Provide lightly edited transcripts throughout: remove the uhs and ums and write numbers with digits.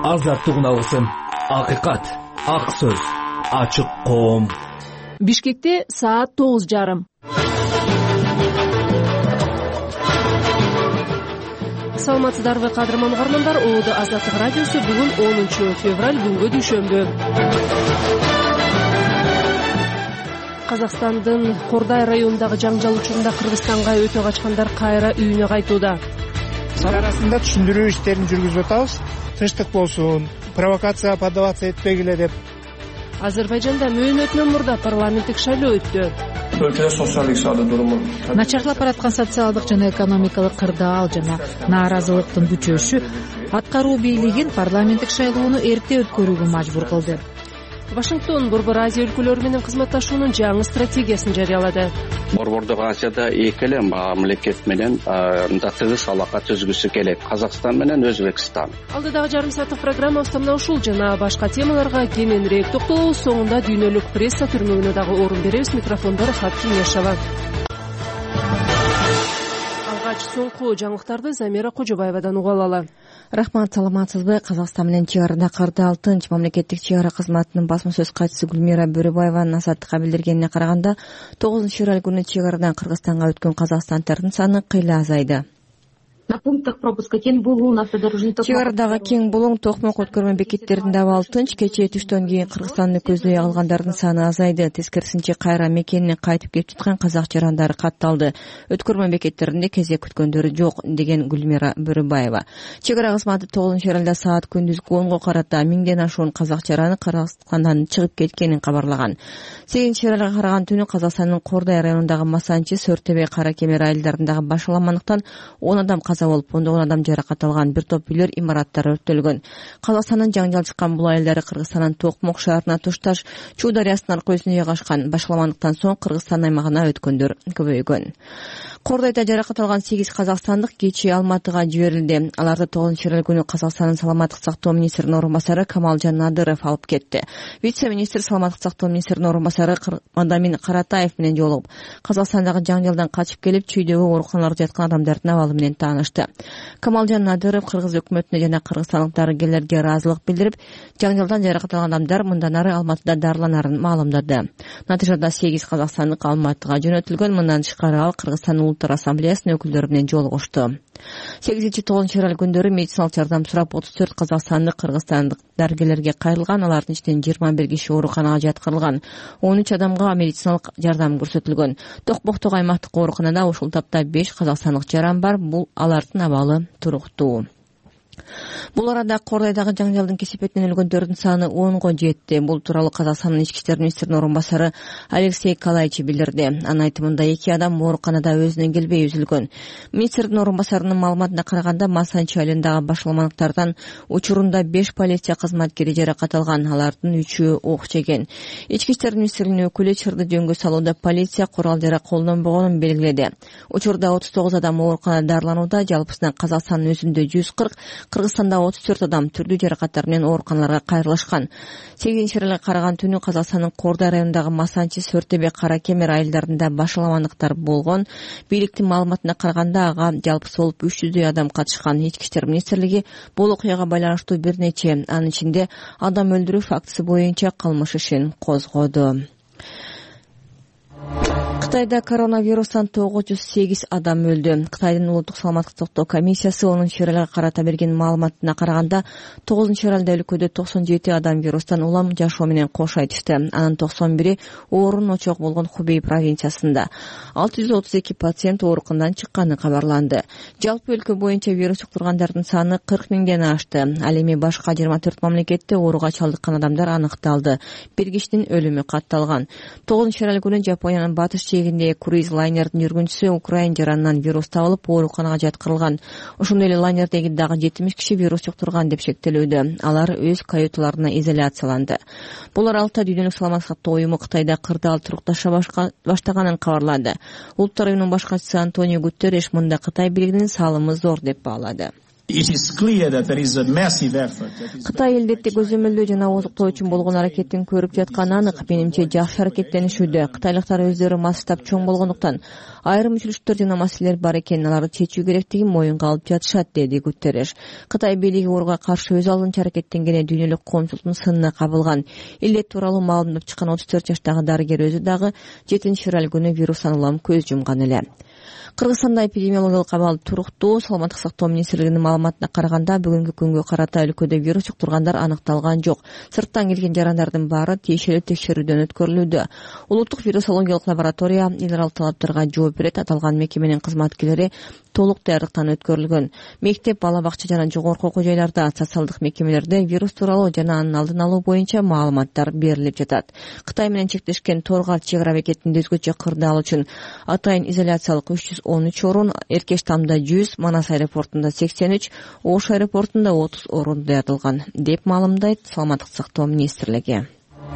азаттык үналгысын, акыйкат, ак сөз, ачык коом. Бишкекте саат 9:30. Саламатсыздарбы кадырман угармандар, ООД Азаттык радиосу бүгүн 10 февраль күнгө дүйшөмбү. Казакстандын Кордай районундагы жаңжал учурунда Кыргызстанга өтө качкандар кайра үйүнө кайтууда. Арасында түшүндүрүү иштерин жүргүзүп атабыз. Тынчтык болсун, провокация поддаваться этпегиле деп. Азербайжанда мөөнөтүнөн мурда парламенттик шайлоо өттү. Өлкөдө социалдык саада туруму начарлап бараткан социалдык жана экономикалык кырдаал жана нааразылыктын күчөшү аткаруу бийлигин парламенттик шайлоону эрте өткөрүүгө мажбур кылды. Вашингтон Борбор Азия өлкөлөрү менен кызматташуунун жаңы стратегиясын жарыялады. Борбордук Азияда эки эле мамлекет менен мындай тыгыз алака түзгүсү келет. Казакстан менен Өзбекстан. Алдыдагы жарым сааттык программабызда мына ушул жана башка темаларга кененирээк токтолобуз. Соңунда дүйнөлүк пресса түрмөгүнө дагы орун беребиз. Микрофондор Хат Кеңешова. Алгач соңку жаңылыктарды Замира Кожобаевадан угуп алалы. Рахмат, саламатсызбы? Казакстан менен чек арада кырдаал тынч. Мамлекеттик чек ара кызматынын басма сөз катчысы Гүлмира Бөрөбаеванын Азаттыкка билдиргенине караганда 9-февраль күнү чек арадан Кыргызстанга өткөн казакстандардын саны кыйла азайды. На пунктах пропуска Кен Булун, автодорожный токмок. Чек арадагы Кен Булун, Токмок өткөрмө бекеттеринде абал тынч. Кечээ түштөн кийин Кыргызстанды көздөй алгандардын саны азайды. Тескерисинче кайра мекенине кайтып келип жаткан казак жарандары катталды. Өткөрмө бекеттеринде кезек күткөндөрү жок, деген Гүлмира Бөрөбаева. Чек ара кызматы 9-февралда саат күндүзгү 10го карата 1000ден ашуун казак жараны Кыргызстандан чыгып кеткенин кабарлаган. 8-февралга караган түнү Казакстандын Кордай районундагы Масанчы, Сөртөбе, Кара Кемер айылдарындагы башаламандыктан 10 адам каза болуп, 10 адам жаракат алган. Бир топ үйлөр, имараттар өрттөлгөн. Казакстандын жаңжал чыккан бул айылдары Кыргызстандын Токмок шаарына тушташ Чуу дарыясынын аркы өзүнө жайгашкан. Башаламандыктан соң Кыргызстан аймагына өткөндөр көбөйгөн. Кордайда жаракат алган 8 казакстандык кечээ Алматыга жиберилди. Аларды 9-февраль күнү Казакстандын саламаттык сактоо министринин орун басары Камалжан Надыров алып кетти. Вице-министр саламаттык сактоо министринин орун басары Мадамин Каратаев менен жолугуп, Казакстандагы жаңжалдан качып келип, чүйдөгү ооруканаларда жаткан адамдардын абалы менен таанышты. Камалжан Надыров Кыргыз өкмөтүнө жана кыргызстандык дарыгерлерге ыраазылык билдирип, жаңжалдан жаракат алган адамдар мындан ары Алматыда дарыланарын маалымдады. Натыйжада 8 казакстандык Алматыга жөнөтүлгөн. Мындан тышкары ал Кыргызстан Улуттар Ассамблеясынын өкүлдөрү менен жолугушту. 8-9 күндөрү медициналык жардам сурап 34 казакстандык кыргызстандык дарыгерлерге кайрылган. Алардын ичинен 21 киши ооруканага жаткырылган. 13 адамга медициналык жардам көрсөтүлгөн. Токмоктогу аймактык ооруканада ушул тапта 5 казакстандык жаран бар. Бул алардын абалы туруктуу. Бул арада Кордайдагы жаңжалдын кесепетинен өлгөндөрдүн саны 10го жетти. Бул тууралуу Казакстандын ички иштер министринин орун басары Алексей Калайчи билдирди. Анын айтымында 2 адам ооруканада өзүнө келбей үзүлгөн. Министрдин орун басарынын маалыматына караганда Масанчы айылындагы башаламандыктардан учурунда 5 полиция кызматкери жаракат алган. Алардын 3-өө ок жеген. Ички иштер министринин өкүлү чырды жөнгө салууда полиция курал-жарак колдонбогонун белгиледи. Учурда 39 адам ооруканада дарыланууда. Жалпысынан Казакстандын өзүндө 140, Кыргызстанда 34 адам түрдүү жаракаттар менен ооруканаларга кайрылышкан. 8-февралга караган түнү Казакстандын Кордай районундагы Масанчы, Сөртөбе, Кара Кемер айылдарында башаламандыктар болгон. Бийликтин маалыматына караганда ага жалпысы болуп 300 адам катышкан. Ички иштер министрлиги бул окуяга байланыштуу бир нече, анын ичинде адам өлтүрүү фактысы боюнча кылмыш ишин козгоду. Кытайда коронавирустан 908 адам өлдү. Кытайдын улуттук саламаттык токтоо комиссиясы 10-февралга карата берген маалыматына караганда 9-февралда өлкөдө 97 адам вирустан улам жашоо менен кош айтышты. Анын 91-и оорун очок болгон Хубей провинциясында. 632 пациент ооруканадан чыкканы кабарланды. Жалпы өлкө боюнча вирус жуктургандардын саны 40 миңден ашты. Ал эми башка 24 мамлекетте ооруга чалдыккан адамдар аныкталды. Бир кишинин өлүмү катталган. 9-февраль күнү Жапониянын батыш чегинде круиз лайнердин жүргүнчүсү украин жаранынан вирус табылып, ооруканага жаткырылган. Ошондой эле лайнердеги дагы 70 киши вирус жуктурган деп шектелүүдө. Алар өз каюталарына изоляцияланды. Бул аралыкта Дүйнөлүк саламаттык сактоо уюму Кытайда кырдаал турукташа баштаганын кабарлады. Улуттар уюмунун башкачысы Антонио Гутерриш мында Кытай бийлигинин салымы зор деп баалады. Кытай элбетте көзөмөлдөө жана озуктоо үчүн болгон аракеттин көрүп жатканы анык. Менимче жакшы аракеттенишүүдө. Кытайлыктар өздөрү масштаб чоң болгондуктан айрым учуручтар жана маселелер бар экенин, аларды чечүү керектигин моюнга алып жатышат, деди Гутерреш. Кытай бийлиги ооруга каршы өз алдынча аракеттенгени дүйнөлүк коомчулуктун сынына кабылган. Илет тууралуу маалымдап чыккан 34 жаштагы дарыгер өзү дагы 7-февраль күнү вирус улам көз жумган эле. Кыргызстанда эпидемиологиялык абал туруктуу. Саламаттык сактоо министрлигинин маалыматына караганда бүгүнкү күнгө карата өлкөдө вирус жуктургандар аныкталган жок. Сырттан келген жарандардын баары тиешелүү текшерүүдөн өткөрүлүүдө. Улуттук вирусологиялык лаборатория эл аралык талаптарга жооп берет. Аталган мекеменин кызматкерлери толук даярдыктан өткөрүлгөн. Мектеп, бала бакча жана жогорку окуу жайларда, социалдык мекемелерде вирус тууралуу жана анын алдын алуу боюнча маалыматтар берилип жатат. Кытай менен чектешкен Торгал чек ара бекетинде өзгөчө кырдаал үчүн атайын изоляциялык 313 орун, Эркештамда 100, Манас аэропортунда 83, Ош аэропортунда 30 орун даярдалган, деп маалымдайт Саламаттык сактоо министрлиги.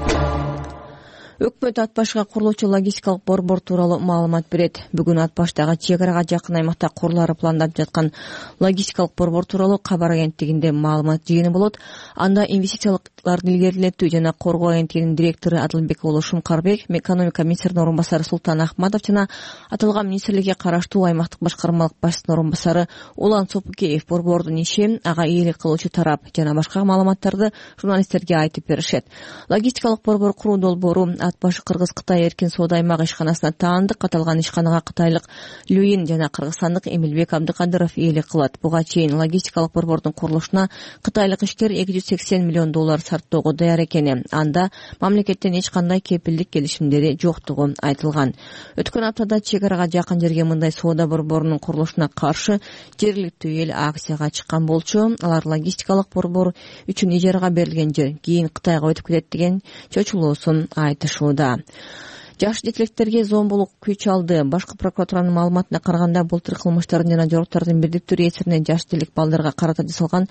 Өкмөт ат башка курулуучу логистикалык борбор тууралуу маалымат берет. Бүгүн ат баштагы чек арага жакын аймакта курулары пландап жаткан логистикалык борбор тууралуу кабар агенттигинде маалымат жыйыны болот. Анда инвестициялыктарды илгерилетүү жана коргоо агенттигинин директору Адылбек уулу Шумкарбек, экономика министринин орун басары Султан Ахматов жана аталган министрликке караштуу аймактык башкармалык башчысынын орун басары Улан Сопукеев борбордун иши, ага ээлик кылуучу тарап жана башка маалыматтарды журналисттерге айтып беришет. Логистикалык борбор куруу долбоору ат башы Кыргыз-Кытай эркин соода аймагы ишканасына таандык. Аталган ишканага кытайлык Люин жана кыргызстандык Эмилбек Абдыкадыров ээлик кылат. Буга чейин логистикалык борбордун курулушуна кытайлык ишкер $280 миллион сарптоого даяр экени, анда мамлекеттен эч кандай кепилдик келишимдери жоктугу айтылган. Өткөн аптада чек арага жакын жерге мындай соода борборунун курулушуна каршы жергиликтүү эл акцияга чыккан болчу. Алар логистикалык борбор үчүн ижарага берилген жер кийин Кытайга өтүп кетет деген чочулуусун айтышууда. Жаш жетекчилерге зомбулук күч алды. Башкы прокуратуранын маалыматына караганда былтыр кылмыштардын жана жоруктардын бирдиктүү кесиринен жаш делик балдарга карата жасалган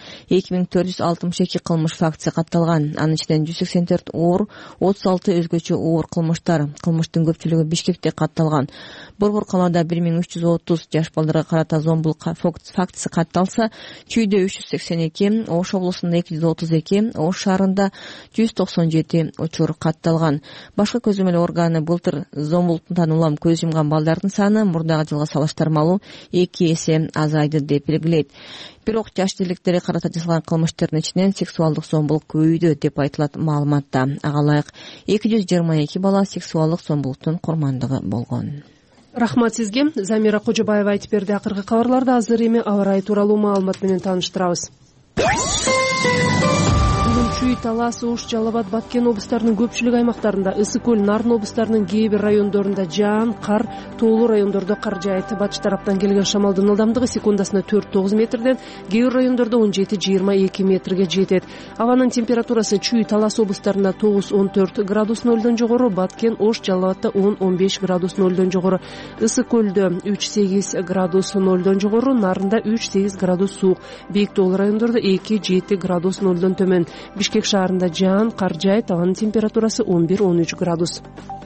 2462 кылмыш фактысы катталган. Анын ичинен 184 оор, 36 өзгөчө оор кылмыштар. Кылмыштын көпчүлүгү Бишкекте катталган. Борбор калаада 1330 жаш балдарга карата зомбулук фактысы катталса, Чүйдө 382, Ош облусунда 232, Ош шаарында 197 учур катталган. Башкы көзөмөл органы былтыр зомбулуктан улам көз жумган балдардын саны мурдагы жылга салыштырмалуу 2 эсе азайды деп белгилейт. Бирок жаш деликтерге карата жасалган кылмыштардын ичинен сексуалдык зомбулук көбөйдү деп айтылат маалыматта. Ага ылайык 222 бала сексуалдык зомбулуктун курмандыгы болгон. Рахмат сизге. Замира Кожобаева айтып берди. Акыркы кабарларда азыр эми аба ырайы тууралуу маалымат менен тааныштырабыз. Чүй, Талас, Ош, Жалал Абад, Баткен облустарынын көпчүлүк аймактарында, Ысык көл, Нарын облустарынын кээ бир райондорунда жаан, кар, тоолуу райондордо кар жаайт. Батыш тараптан келген шамалдын ылдамдыгы секундасына 4-9 метрден, кээ бир райондордо 17-22 метрге жетет. Абанын температурасы Чүй, Талас облустарында 9-14 градус нөлдөн жогору, Баткен, Ош, Жалал Абадта 10-15 градус нөлдөн жогору, Ысык көлдө 3-8 градус нөлдөн жогору, Нарында 3-8 градус суук, бийик тоолуу райондордо 2-7 градус нөлдөн төмөн. Бишкек шаарында жаан, кар жаайт, абанын температурасы 11-13 градус.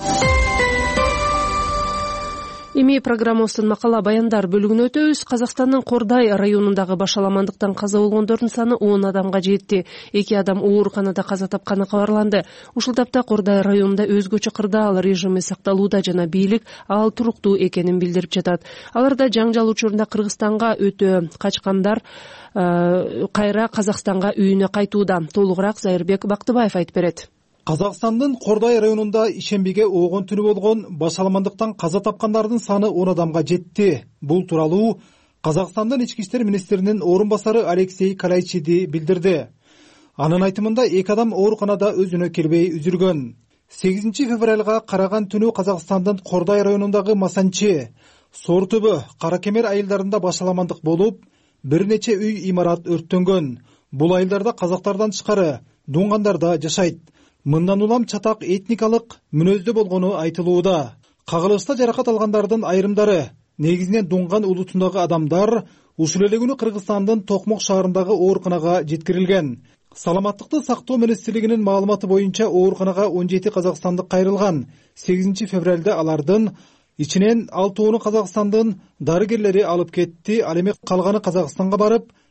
Эми программабыздын макала баяндар бөлүгүнө өтөбүз. Казакстандын Кордай районундагы башаламандыктан каза болгондордун саны 10 адамга жетти. 2 адам ооруканада каза тапканы кабарланды. Ушул тапта Кордай районунда өзгөчө кырдаал режими сакталууда жана бийлик ал туруктуу экенин билдирип жатат. Аларда жаңжал учурунда Кыргызстанга өтө качкандар кайра Казакстанга үйүнө кайтууда. Толугураак Зайырбек Бактыбаев айтып берет. Казакстандын Кордай районунда ишембиге оогон түнү болгон башаламандыктан каза тапкандардын саны 10 адамга жетти. Бул тууралуу Казакстандын ички иштер министринин орун басары Алексей Калайчиди билдирди. Анын айтымында 2 адам ооруканада өзүнө келбей үзүлгөн. 8 февралга караган түнү Казакстандын Кордай районундагы Масанчи, Сортөбө, Каракемер айылдарында башаламандык болуп, бир нече үй имарат өрттөнгөн. Бул айылдарда казактардан тышкары дунгандар да жашайт. Мындан улам чатак этникалык мүнөздө болгону айтылууда. Кагылышта жаракат алгандардын айрымдары негизинен дунган улутундагы адамдар ушул эле күнү Кыргызстандын Токмок шаарындагы ооруканага жеткирилген. Саламаттыкты сактоо министрлигинин маалыматы боюнча ооруканага 17 казакстандык кайрылган. 8 февралда алардын ичинен 6 Казакстандын дарыгерлери алып кетти. Ал эми калганы Казакстанга барып,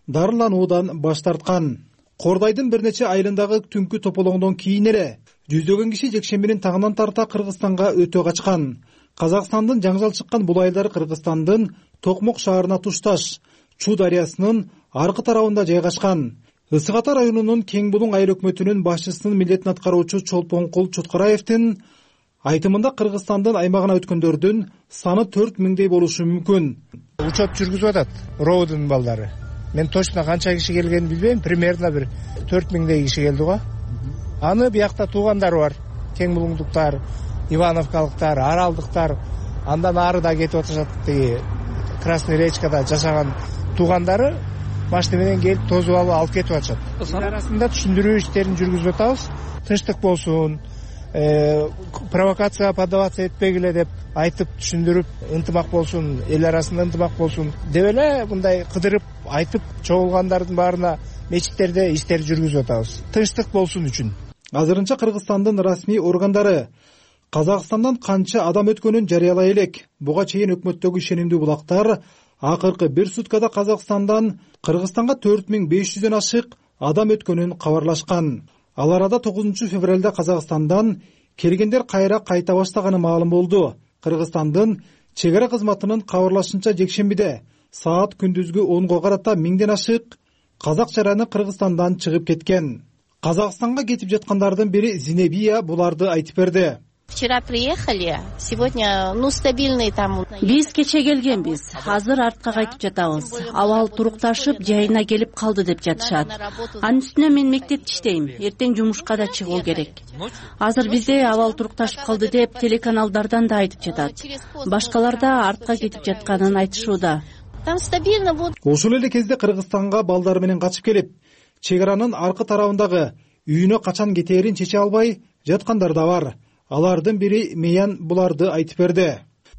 дарылануудан баш тарткан. Кордайдын бир нече айылындагы түнкү тополоңдон кийин эле жүздөгөн киши жекшембинин тагынан тарта Кыргызстанга өтө качкан. Казакстандын жаңжал чыккан бул айылдар Кыргызстандын Токмок шаарына тушташ Чу дарыясынын аркы тарабында жайгашкан. Ысык Ата районунун Кең Булуң айыл өкмөтүнүн башчысынын милдетин аткаруучу Чолпонкул Чоткараевдин айтымында Кыргызстандын аймагына өткөндөрдүн саны 4000дей болушу мүмкүн. Учет жүргүзүп атат РОУдун балдары. Мен точно канча киши келгенин билбейм, примерно бир 4000дей киши келди го. Аны биякта туугандары бар. Кең Булуңдуктар, Ивановкалыктар, Аралдыктар, андан ары да кетип атышат. Красный речкада жашаган туугандары машина менен келип тозуп алып кетип атышат. Арасында түшүндүрүү иштерин жүргүзүп атабыз. Тынчтык болсун, провокация поддаваться этпегиле деп айтып түшүндүрүп, ынтымак болсун, эл арасында ынтымак болсун деп эле мындай кыдырып айтып чогулгандардын баарына мечиттерде иштер жүргүзүп атабыз. Тынчтык болсун үчүн. Азырынча Кыргызстандын расмий органдары Казакстандан канча адам өткөнүн жарыялай элек. Буга чейин өкмөттөгү ишенимдүү булактар акыркы бир суткада Казакстандан Кыргызстанга 4500дөн ашык адам өткөнүн кабарлашкан. Ал арада 9 февралда Казакстандан келгендер кайра кайта баштаганы маалым болду. Кыргызстандын чек ара кызматынын кабарлашынча жекшембиде саат күндүзгү 10го карата 1000ден ашык казак жараны Кыргызстандан чыгып кеткен. Казакстанга кетип жаткандардын бири Зинебия буларды айтып берди. Вчера приехали, сегодня, стабильный там. Биз кече келгенбиз, азыр артка кайтып жатабыз. Абал турукташып, жайына келип калды деп жатышат. Анын үстүнө мен мектепте иштейм, эртең жумушка да чыгуу керек. Азыр бизде абал турукташып калды деп телеканалдардан да айтып жатат. Башкалар да артка кетип жатканын айтышууда. Там стабильно будет. Ошол эле кезде Кыргызстанга балдары менен качып келип, чек аранын аркы тарабындагы үйүнө качан кетээрин чече албай жаткандар да бар. Алардын бири Миян буларды айтып берди.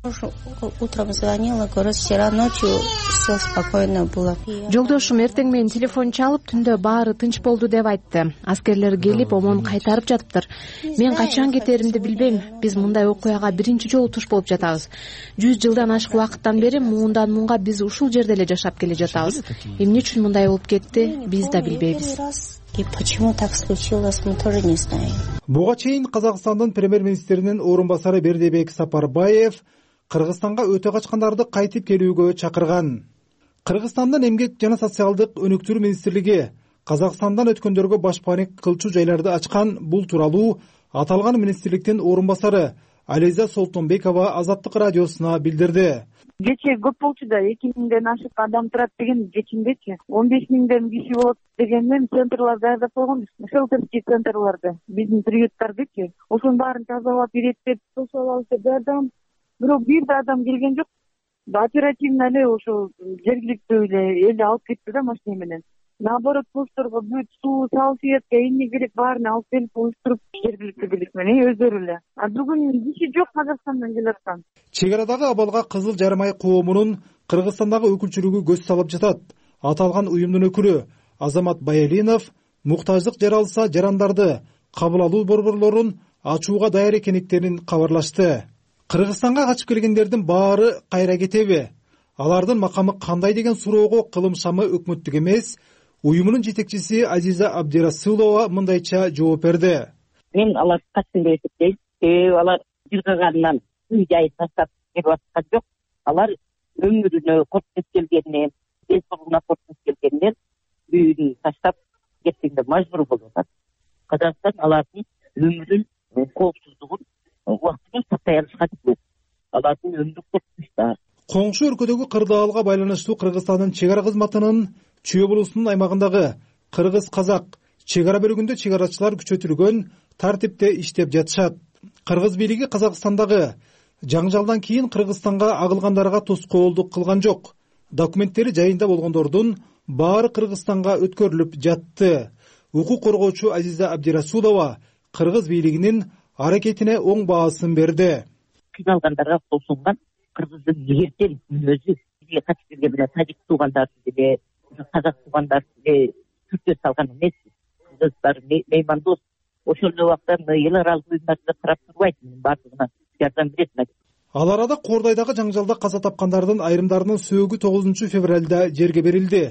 Утром звонила, говорит, вчера ночью все спокойно было. Жолдошум эртең менен телефон чалып, түндө баары тынч болду деп айтты. Аскерлер келип, омон кайтарып жатыптыр. Мен качан кетеримди билбейм. Биз мындай окуяга биринчи жолу туш болуп жатабыз. 100 жылдан ашык убакыттан бери муундан муунга биз ушул жерде эле жашап келе жатабыз. Эмне үчүн мындай болуп кетти, биз да билбейбиз. И почему так случилось, мы тоже не знаем. Буга чейин Казакстандын премьер-министринин орун басары Бердибек Сапарбаев Кыргызстанга өтө качкандарды кайтып келүүгө чакырган. Кыргызстандын эмгек жана социалдык өнүктүрүү министрлиги Казакстандан өткөндөргө башпаанек кылчу жайларды ачкан. Бул тууралуу аталган министрликтин орун басары Ализа Солтонбекова Азаттык радиосуна билдирди. Кече көп болчу да 2000ден ашык адам турат деген кечиндечи 15000ден киши болот дегенден центрлар даярдап койгонбуз. Шелтерский центрларды биздин приюттардычы. Ошонун баарын тазалап иреттеп тосуп алабыз деп даярдаган. Бирок бир да адам келген жок. Оперативно эле ошо жергиликтүү эле эл алып кетти да машина менен. Наоборот, кошторго бүт суу, салфетка, эмне керек баарын алып келип уюштуруп жергиликтүү бийлик менен өздөрү эле. А бүгүн киши жок Казакстандан келип аткан. Чек арадагы абалга Кызыл Жармай коомунун Кыргызстандагы өкүлчүлүгү көз салып жатат. Аталган уюмдун өкүлү Азамат Баялинов муктаждык жаралса жарандарды кабыл алуу борборлорун ачууга даяр экендиктерин кабарлашты. Кыргызстанга качып келгендердин баары кайра кетеби? Алардын макамы кандай деген суроого кылым шамы өкмөттүк эмес, уюмунун жетекчиси Азиза Абдирасулова мындайча жооп берди. Мен алар качсын деп эсептейм. Алар жыргагандан үй жайын таштап кетип аткан жок. Алар өмүрүнө коркуп келгенинен, эл соолугуна коркуп келгенинен үйүн таштап кеткенге мажбур болуп атат. Казакстан алардын өмүрүн, коопсуздугун убактылуу сактай алышкан жок. Алардын өмүрүн коркунучта. Коңшу өлкөдөгү кырдаалга байланыштуу Кыргызстандын чек ара кызматынын Чүй облусунун аймагындагы кыргыз-казак чек ара бөлүгүндө чек арачылар күчөтүлгөн тартипте иштеп жатышат. Кыргыз бийлиги Казакстандагы жаңжалдан кийин Кыргызстанга агылгандарга тоскоолдук кылган жок. Документтери жайында болгондордун баары Кыргызстанга өткөрүлүп жатты. Укук коргоочу Азиза Абдирасулова Кыргыз бийлигинин аракетине оң баасын берди. Кыйналгандарга кол сунган кыргыздын эгертен өзү бизге качып келген тажик туугандарды деле, казак туугандарды деле түртө салган эмес. Кыргыздар меймандос. Ошол убакта эл аралык уюмдарда карап турбайт, баардыгына жардам берет. Ал арада Кордайдагы жаңжалда каза тапкандардын айрымдарынын сөөгү 9 февралда жерге берилди.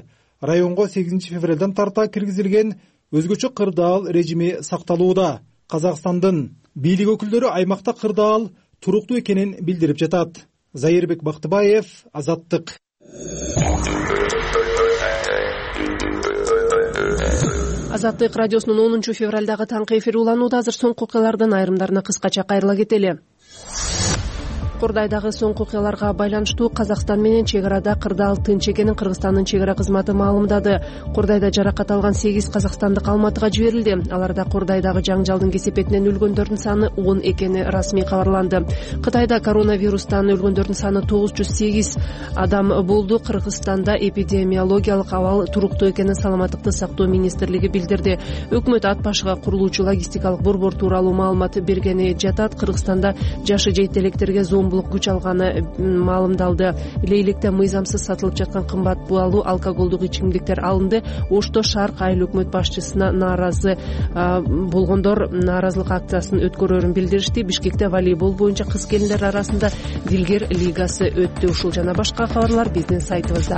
районго 8 февралдан тарта киргизилген өзгөчө кырдаал режими сакталууда. Казакстандын бийлик өкүлдөрү аймакта кырдаал туруктуу экенин билдирип жатат. Зайырбек Бактыбаев, Азаттык. Азаттык радиосунун 10 февралдагы таңкы эфири уланууда. Азыр соңку окуялардын айрымдарына кыскача кайрыла кетели. Курдайдагы соңку окуяларга байланыштуу Казакстан менен чек арада кырдаал тынч экенин Кыргызстандын чек ара кызматы маалымдады. Курдайда жаракат алган 8 казакстандык Алматыга жиберилди. Аларда Курдайдагы жаңжалдын кесепетинен өлгөндөрдүн саны 10 экени расмий кабарланды. Кытайда коронавирустан өлгөндөрдүн саны 908 адам болду. Кыргызстанда эпидемиологиялык абал туруктуу экенин Саламаттыкты сактоо министрлиги билдирди. Өкмөт ат башыга курулуучу логистикалык борбор тууралуу маалымат бергени жатат. Кыргызстанда жашы жейтеректерге күч алганы маалымдалды. Лейликте мыйзамсыз сатылып жаткан кымбат баалуу алкоголдук ичимдиктер алынды. Ошто Шарк айыл өкмөт башчысына нааразы болгондор нааразылык акциясын өткөрөрүн билдиришти. Бишкекте волейбол боюнча кыз келиндер арасында Дилгер лигасы өттү. Ушул жана башка кабарлар биздин сайтыбызда.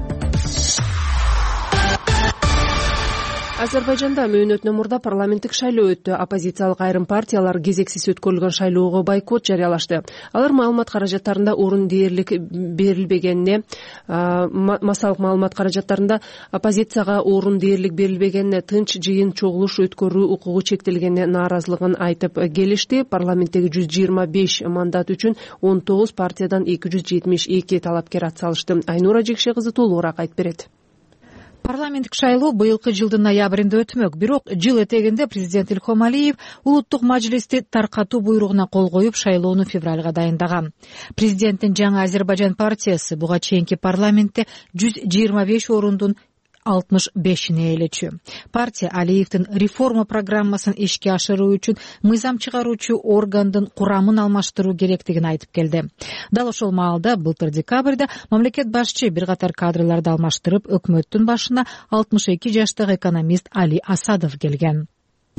Азербайжанда мөөнөтүнөн мурда парламенттик шайлоо өттү. Оппозициялык айрым партиялар кезексиз өткөрүлгөн шайлоого бойкот жарыялашты. Алар маалымат каражаттарында орун дээрлик берилбегенине, массалык маалымат каражаттарында оппозицияга орун дээрлик берилбегенине, тынч жыйын чогулуш өткөрүү укугу чектелгенине нааразылыгын айтып келишти. Парламенттеги 125 мандат үчүн 19 партиядан 272 талапкер ат салышты. Айнура Жекше кызы толугураак айтып берет. Парламенттик шайлоо быйылкы жылдын ноябрында өтмөк. Бирок жыл этегинде президент Илхом Алиев улуттук мажлисти таркатуу буйругуна кол коюп, шайлоону февралга дайындаган. Президенттин жаңы Азербайжан партиясы буга чейинки парламентте 125 орундун 65-ine ээлечү. Партия Алиевдин реформа программасын ишке ашыруу үчүн мыйзам чыгаруучу органдын курамын алмаштыруу керектигин айтып келди. Дал ошол маалда былтыр декабрда мамлекет башчы бир катар кадрларды алмаштырып, өкмөттүн башына 62 жаштагы экономист Али Асадов келген.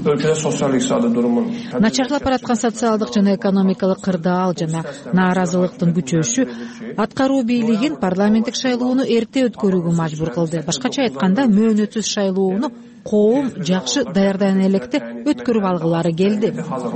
Начарлап бараткан социалдык жана экономикалык кырдаал жана нааразылыктын күчөшү аткаруу бийлигин парламенттик шайлоону эрте өткөрүүгө мажбур кылды. Башкача айтканда, мөөнөтсүз шайлоону коом жакшы даярдана электе өткөрүп алгылары келди.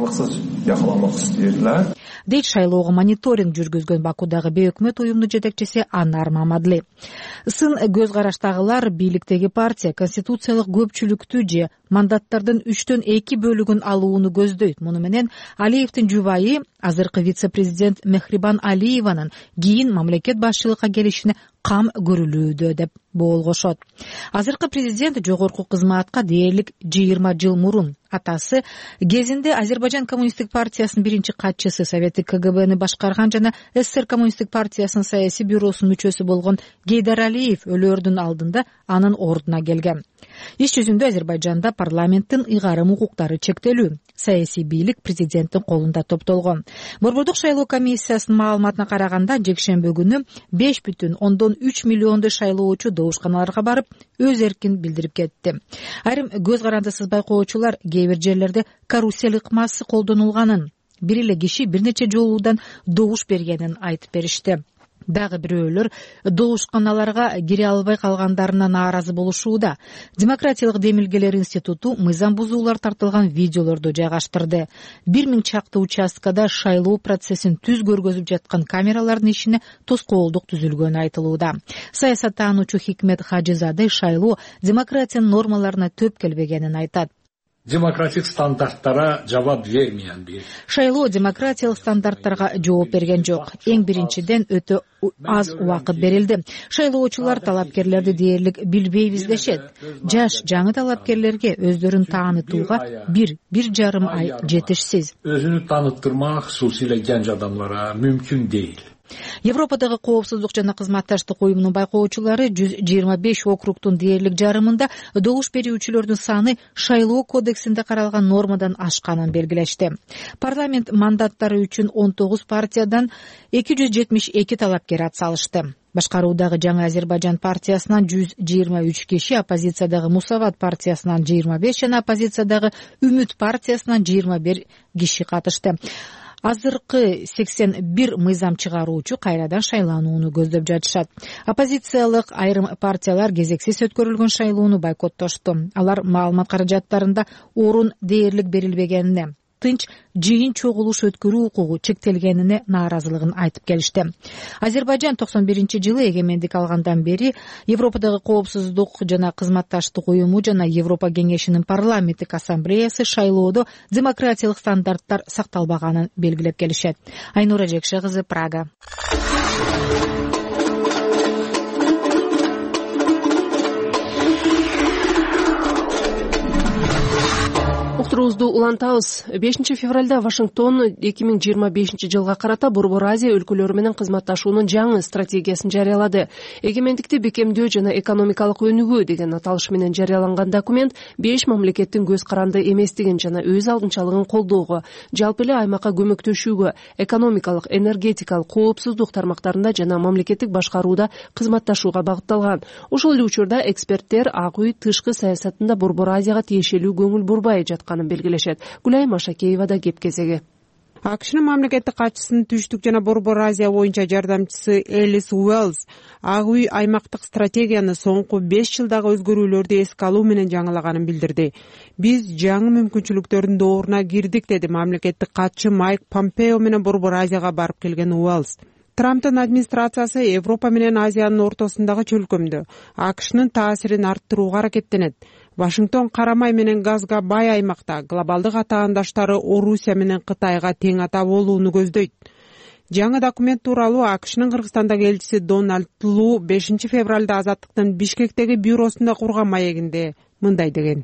Дейт шайлоого мониторинг жүргүзгөн Бакудагы бейөкмөт уюмдун жетекчиси Анар Мамадли. Сын көз караштагылар бийликтеги партия конституциялык көпчүлүктү же мандаттардын 3/2 бөлүгүн алууну көздөйт. Муну менен Алиевдин жубайы азыркы вице-президент Мехрибан Алиеванын кийин мамлекет башчылыкка келишине кам көрүлүүдө деп болгошот. Азыркы президент жогорку кызматка дээрлик 20 жыл мурун атасы кезинде Азербайжан коммунисттик партиясынын биринчи катчысы, Советти КГБны башкарган жана СССР коммунисттик партиясынын саясий бюросунун мүчөсү болгон Гейдар Алиев өлөөрдүн алдында анын ордуна келген. Иш жүзүндө Азербайжанда парламенттин ыйгарым укуктары чектелүү, саясий бийлик президенттин колунда топтолгон. Борбордук шайлоо комиссиясынын маалыматына караганда, жекшемби күнү 5,3 миллионду шайлоочу добушканаларга барып, өз эркин билдирип кетти. Айрым көз карандысыз байкоочулар кээ бир жерлерде карусель ыкмасы колдонулганын, бир эле киши бир нече жолуудан добуш бергенин айтып беришти. Дагы бирөөлөр добушканаларга кире албай калгандарына нааразы болушууда. Демократиялык демилгелер институту мыйзам бузуулар тартылган видеолорду жайгаштырды. 1000 чакты участкада шайлоо процессин түз көргөзүп жаткан камералардын ишине тоскоолдук түзүлгөнү айтылууда. Саясаттануучу Хикмет Хажизаде шайлоо демократиянын нормаларына төп келбегенин айтат. Демократик стандарттара жабап бермеген бир. Шайлоо демократиялык стандарттарга жооп берген жок. Эң биринчиден өтө аз убакыт берилди. Шайлоочулар талапкерлерди дээрлик билбейбиз дешет. Жаш жаңы талапкерлерге өздөрүн таанытууга 1,5 ай жетишсиз. Өзүнү тааныттырмак кусусу эле genç адамдара мүмкүн дейт. Европадагы коопсуздук жана кызматташтык уюмунун байкоочулары 125 округдун дээрлик жарымында добуш берүүчүлөрдүн саны шайлоо кодексинде каралган нормадан ашканын белгилешти. Парламент мандаттары үчүн 19 партиядан 272 талапкер ат салышты. Башкаруудагы жаңы Азербайжан партиясынан 123 киши, оппозициядагы Мусават партиясынан 25 жана оппозициядагы Үмүт партиясынан 21 киши катышты. Азыркы 81 мыйзам чыгаруучу кайрадан шайланууну көздөп жатышат. Оппозициялык айрым партиялар кезексиз өткөрүлгөн шайлоону бойкоттошту. Алар маалымат каражаттарында орун дээрлик берилбегенине, тынч жыйын чогулуш өткөрүү укугу чектелгенине нааразылыгын айтып келишти. Азербайжан 91-жылы эгемендик алгандан бери Европадагы коопсуздук жана кызматташтык уюму жана Европа кеңешинин парламенттик ассамблеясы шайлоодо демократиялык стандарттар сакталбаганын белгилеп келишет. Айнура Жекше кызы, Прага. Уктуруубузду улантабыз. 5 февралда Вашингтон 2025 жылга карата Борбор Азия өлкөлөрү менен кызматташуунун жаңы стратегиясын жарыялады. Эгемендикти бекемдөө жана экономикалык өнүгүү деген аталыш менен жарыяланган документ 5 мамлекеттин көз каранды эместигин жана өз алдынчалыгын колдоого, жалпы эле аймакка көмөктөшүүгө, экономикалык, энергетикалык, коопсуздук тармактарында жана мамлекеттик башкарууда кызматташууга багытталган. Ошол эле учурда эксперттер Ак үй тышкы саясатында Борбор Азияга тиешелүү көңүл бурбай жатканын белгилешет. Гүлай Машакеева да кеп кезеги. АКШнын мамлекеттик катчысынын түштүк жана Борбор Азия боюнча жардамчысы Элис Уэллс Ак үй аймактык стратегияны соңку 5 жылдагы өзгөрүүлөрдү эске алуу менен жаңылаганын билдирди. Биз жаңы мүмкүнчүлүктөрдүн дооруна кирдик, деди мамлекеттик катчы Майк Помпео менен Борбор Азияга барып келген Уэллс. Трамптын администрациясы Европа менен Азиянын ортосундагы чөлкөмдө АКШнын таасирин арттырууга аракеттенет. Вашингтон карамай менен газга бай аймакта глобалдык атаандаштары Орусия менен Кытайга тең ата болууну көздөйт. Жаңы документ тууралуу АКШнын Кыргызстандагы элчиси Дональд Лу 5 февралда Азаттыктын Бишкектеги бюросунда курган маегинде мындай деген.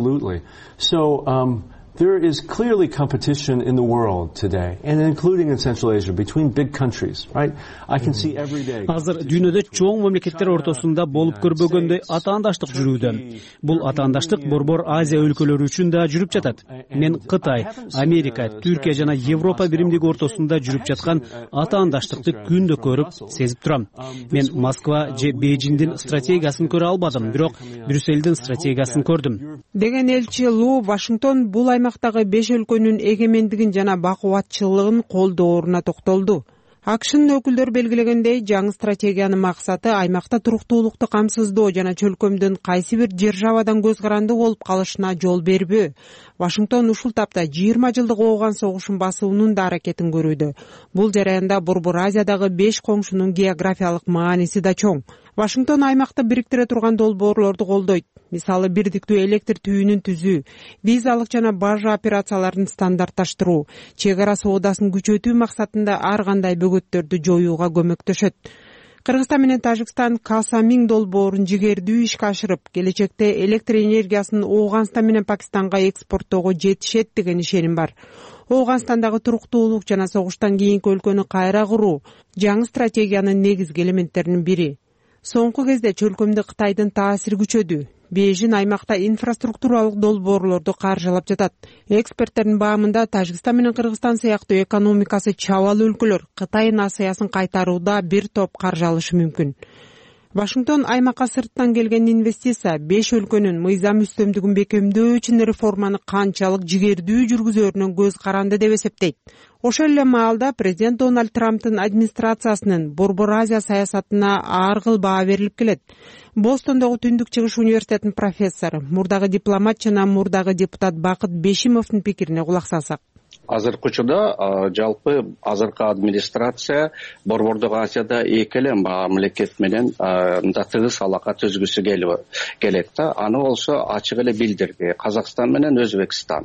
There is clearly competition in the world today, and including in Central Asia, between big countries, right? I can see every day. Азыр дүйнөдө чоң мамлекеттер ортосунда болуп көрбөгөндөй атаандаштык жүрүүдө. Бул атаандаштык Борбор Азия өлкөлөрү үчүн да жүрүп жатат. Мен Кытай, Америка, Түркия жана Европа биримдиги ортосунда жүрүп жаткан атаандаштыкты күндө көрүп, сезип турам. Мен Москва же Бейжиңдин стратегиясын көрө албадым, бирок Брюссельдин стратегиясын көрдүм. Деген элчи Лу Вашингтон бул аймактагы 5 өлкөнүн эгемендигин жана бакубатчылыгын колдооруна токтолду. АКШнын өкүлдөрү белгилегендей, жаңы стратегиянын максаты аймакта туруктуулукту камсыздоо жана чөлкөмдүн кайсы бир державадан көз каранды болуп калышына жол бербөө. Вашингтон ушул тапта 20 жылдык ооган согушун басуунун да аракетин көрүүдө. Бул жараянда Борбор Азиядагы 5 коңшунун географиялык мааниси да чоң. Вашингтон аймакты бириктире турган долбоорлорду колдойт. Мисалы, бирдиктүү электр түйүнүн түзүү, визалык жана бажа операцияларын стандартташтыруу, чек ара соодасын күчөтүү максатында ар кандай бөгөттөрдү жоюуга көмөктөшөт. Кыргызстан менен Тажикстан Касамин долбоорун жигердүү ишке ашырып, келечекте электр энергиясын Ооганстан менен Пакистанга экспорттоого жетишет деген ишеним бар. Ооганстандагы туруктуулук жана согуштан кийинки өлкөнү кайра куруу жаңы стратегиянын негизги элементтеринин бири. Соңку кезде чөлкөмдө Кытайдын таасири күчөдү. Бейжин аймакта инфраструктуралык долбоорлорду каржылап жатат. Эксперттердин баамында Тажикстан менен Кыргызстан сыяктуу экономикасы чабал өлкөлөр Кытайдын Асиясын кайтарууда бир топ каржы алышы мүмкүн. Вашингтон аймакка сырттан келген инвестиция 5 өлкөнүн мыйзам үстөмдүгүн бекемдөө үчүн реформаны канчалык жигердүү жүргүзөрүнөн көз каранды деп эсептейт. Ошол эле маалда президент Дональд Трамптын администрациясынын Борбор Азия саясатына аргыл баа берилип келет. Бостондогу Түндүк Чыгыш университетинин профессору, мурдагы дипломат жана мурдагы депутат Бакыт Бешимовдун пикирине кулак салсак. Азыркы учурда жалпы азыркы администрация Борбордук Азияда эки эле мамлекет менен мындай тыгыз алака түзгүсү келет да. Аны болсо ачык эле билдирди. Казакстан менен Өзбекстан.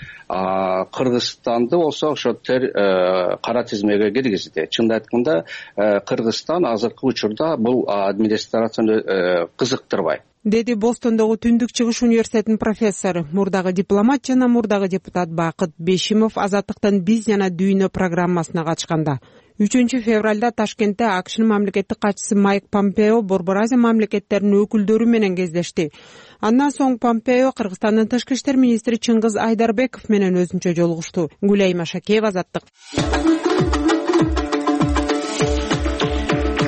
Кыргызстанды болсо ошо кара тизмеге киргизди. Чынын айтканда Кыргызстан азыркы учурда бул администрацияны кызыктырбайт, деди Бостондогу Түндүк Чыгыш университетинин профессору, мурдагы дипломат жана мурдагы депутат Бакыт Бешимов Азаттыктын биз жана дүйнө программасына катышканда. 3 февралда Ташкентте АКШнын мамлекеттик катчысы Майк Помпео Борбор Азия мамлекеттеринин өкүлдөрү менен кездешти. Андан соң Помпео Кыргызстандын тышкы иштер министри Чыңгыз Айдарбеков менен өзүнчө жолугушту. Гүлай Машакеева, Азаттык.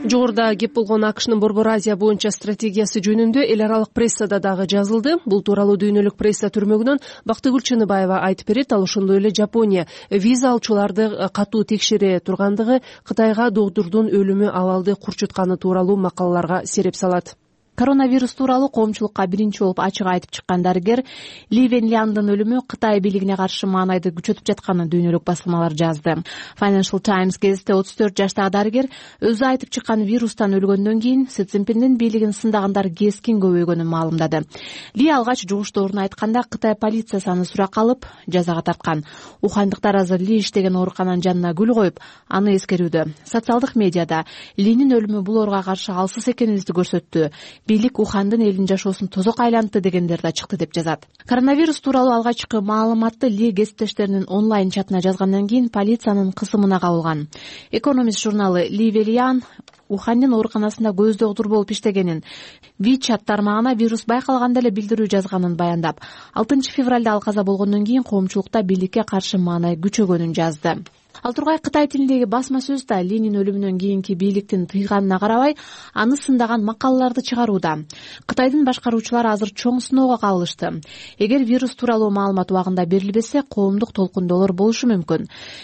жогоруда кеп болгон АКШнын Борбор Азия боюнча стратегиясы жөнүндө эл аралык прессада дагы жазылды. Бул тууралуу дүйнөлүк пресса түрмөгүнөн Бактыгүл Чыныбаева айтып берет. Ал ошондой эле Жапония виза алуучуларды катуу текшере тургандыгы, Кытайга доктурдун өлүмү абалды курчутканы тууралуу макалаларга сереп салат. Коронавирус тууралуу коомчулукка биринчи болуп ачык айтып чыккан дарыгер Ли Венлиандын өлүмү Кытай бийлигине каршы маанайды күчөтүп жатканын дүйнөлүк басылмалар жазды. Financial Times гезити 34 жаштагы дарыгер өзү айтып чыккан вирустан өлгөндөн кийин Си Цзиньпиндин бийлигин сындагандар кескин көбөйгөнүн маалымдады. Ли алгач жугуштоорун айтканда Кытай полициясы аны суракка алып жазага тарткан. Ухандыктар азыр Ли иштеген оорукананын жанына гүл коюп, аны эскерүүдө. Социалдык медиада Линин өлүмү бул ооруга каршы алсыз экенибизди көрсөттү. Бийлик Ухандын элинин жашоосун тозок айлантты дегендер да чыкты деп жазат. Коронавирус тууралуу алгачкы маалыматты Ли кесиптештеринин онлайн чатына жазгандан кийин полициянын кысымына кабылган. Экономист журналы Ли Венлиан Ухандын ооруканасында көз доктур болуп иштегенин, WeChat тармагына вирус байкалганда эле билдирүү жазганын баяндап, 6 февралда ал каза болгондон кийин коомчулукта бийликке каршы маанай күчөгөнүн жазды. Ал тургай Кытай тилиндеги басма сөз да Линин өлүмүнөн кийинки бийликтин тыйганына карабай, аны сындаган макалаларды чыгарууда. Кытайдын башкаруучулары азыр чоң сыноого кабылышты. Эгер вирус тууралуу маалымат убагында берилбесе, коомдук толкундоолор болушу мүмкүн.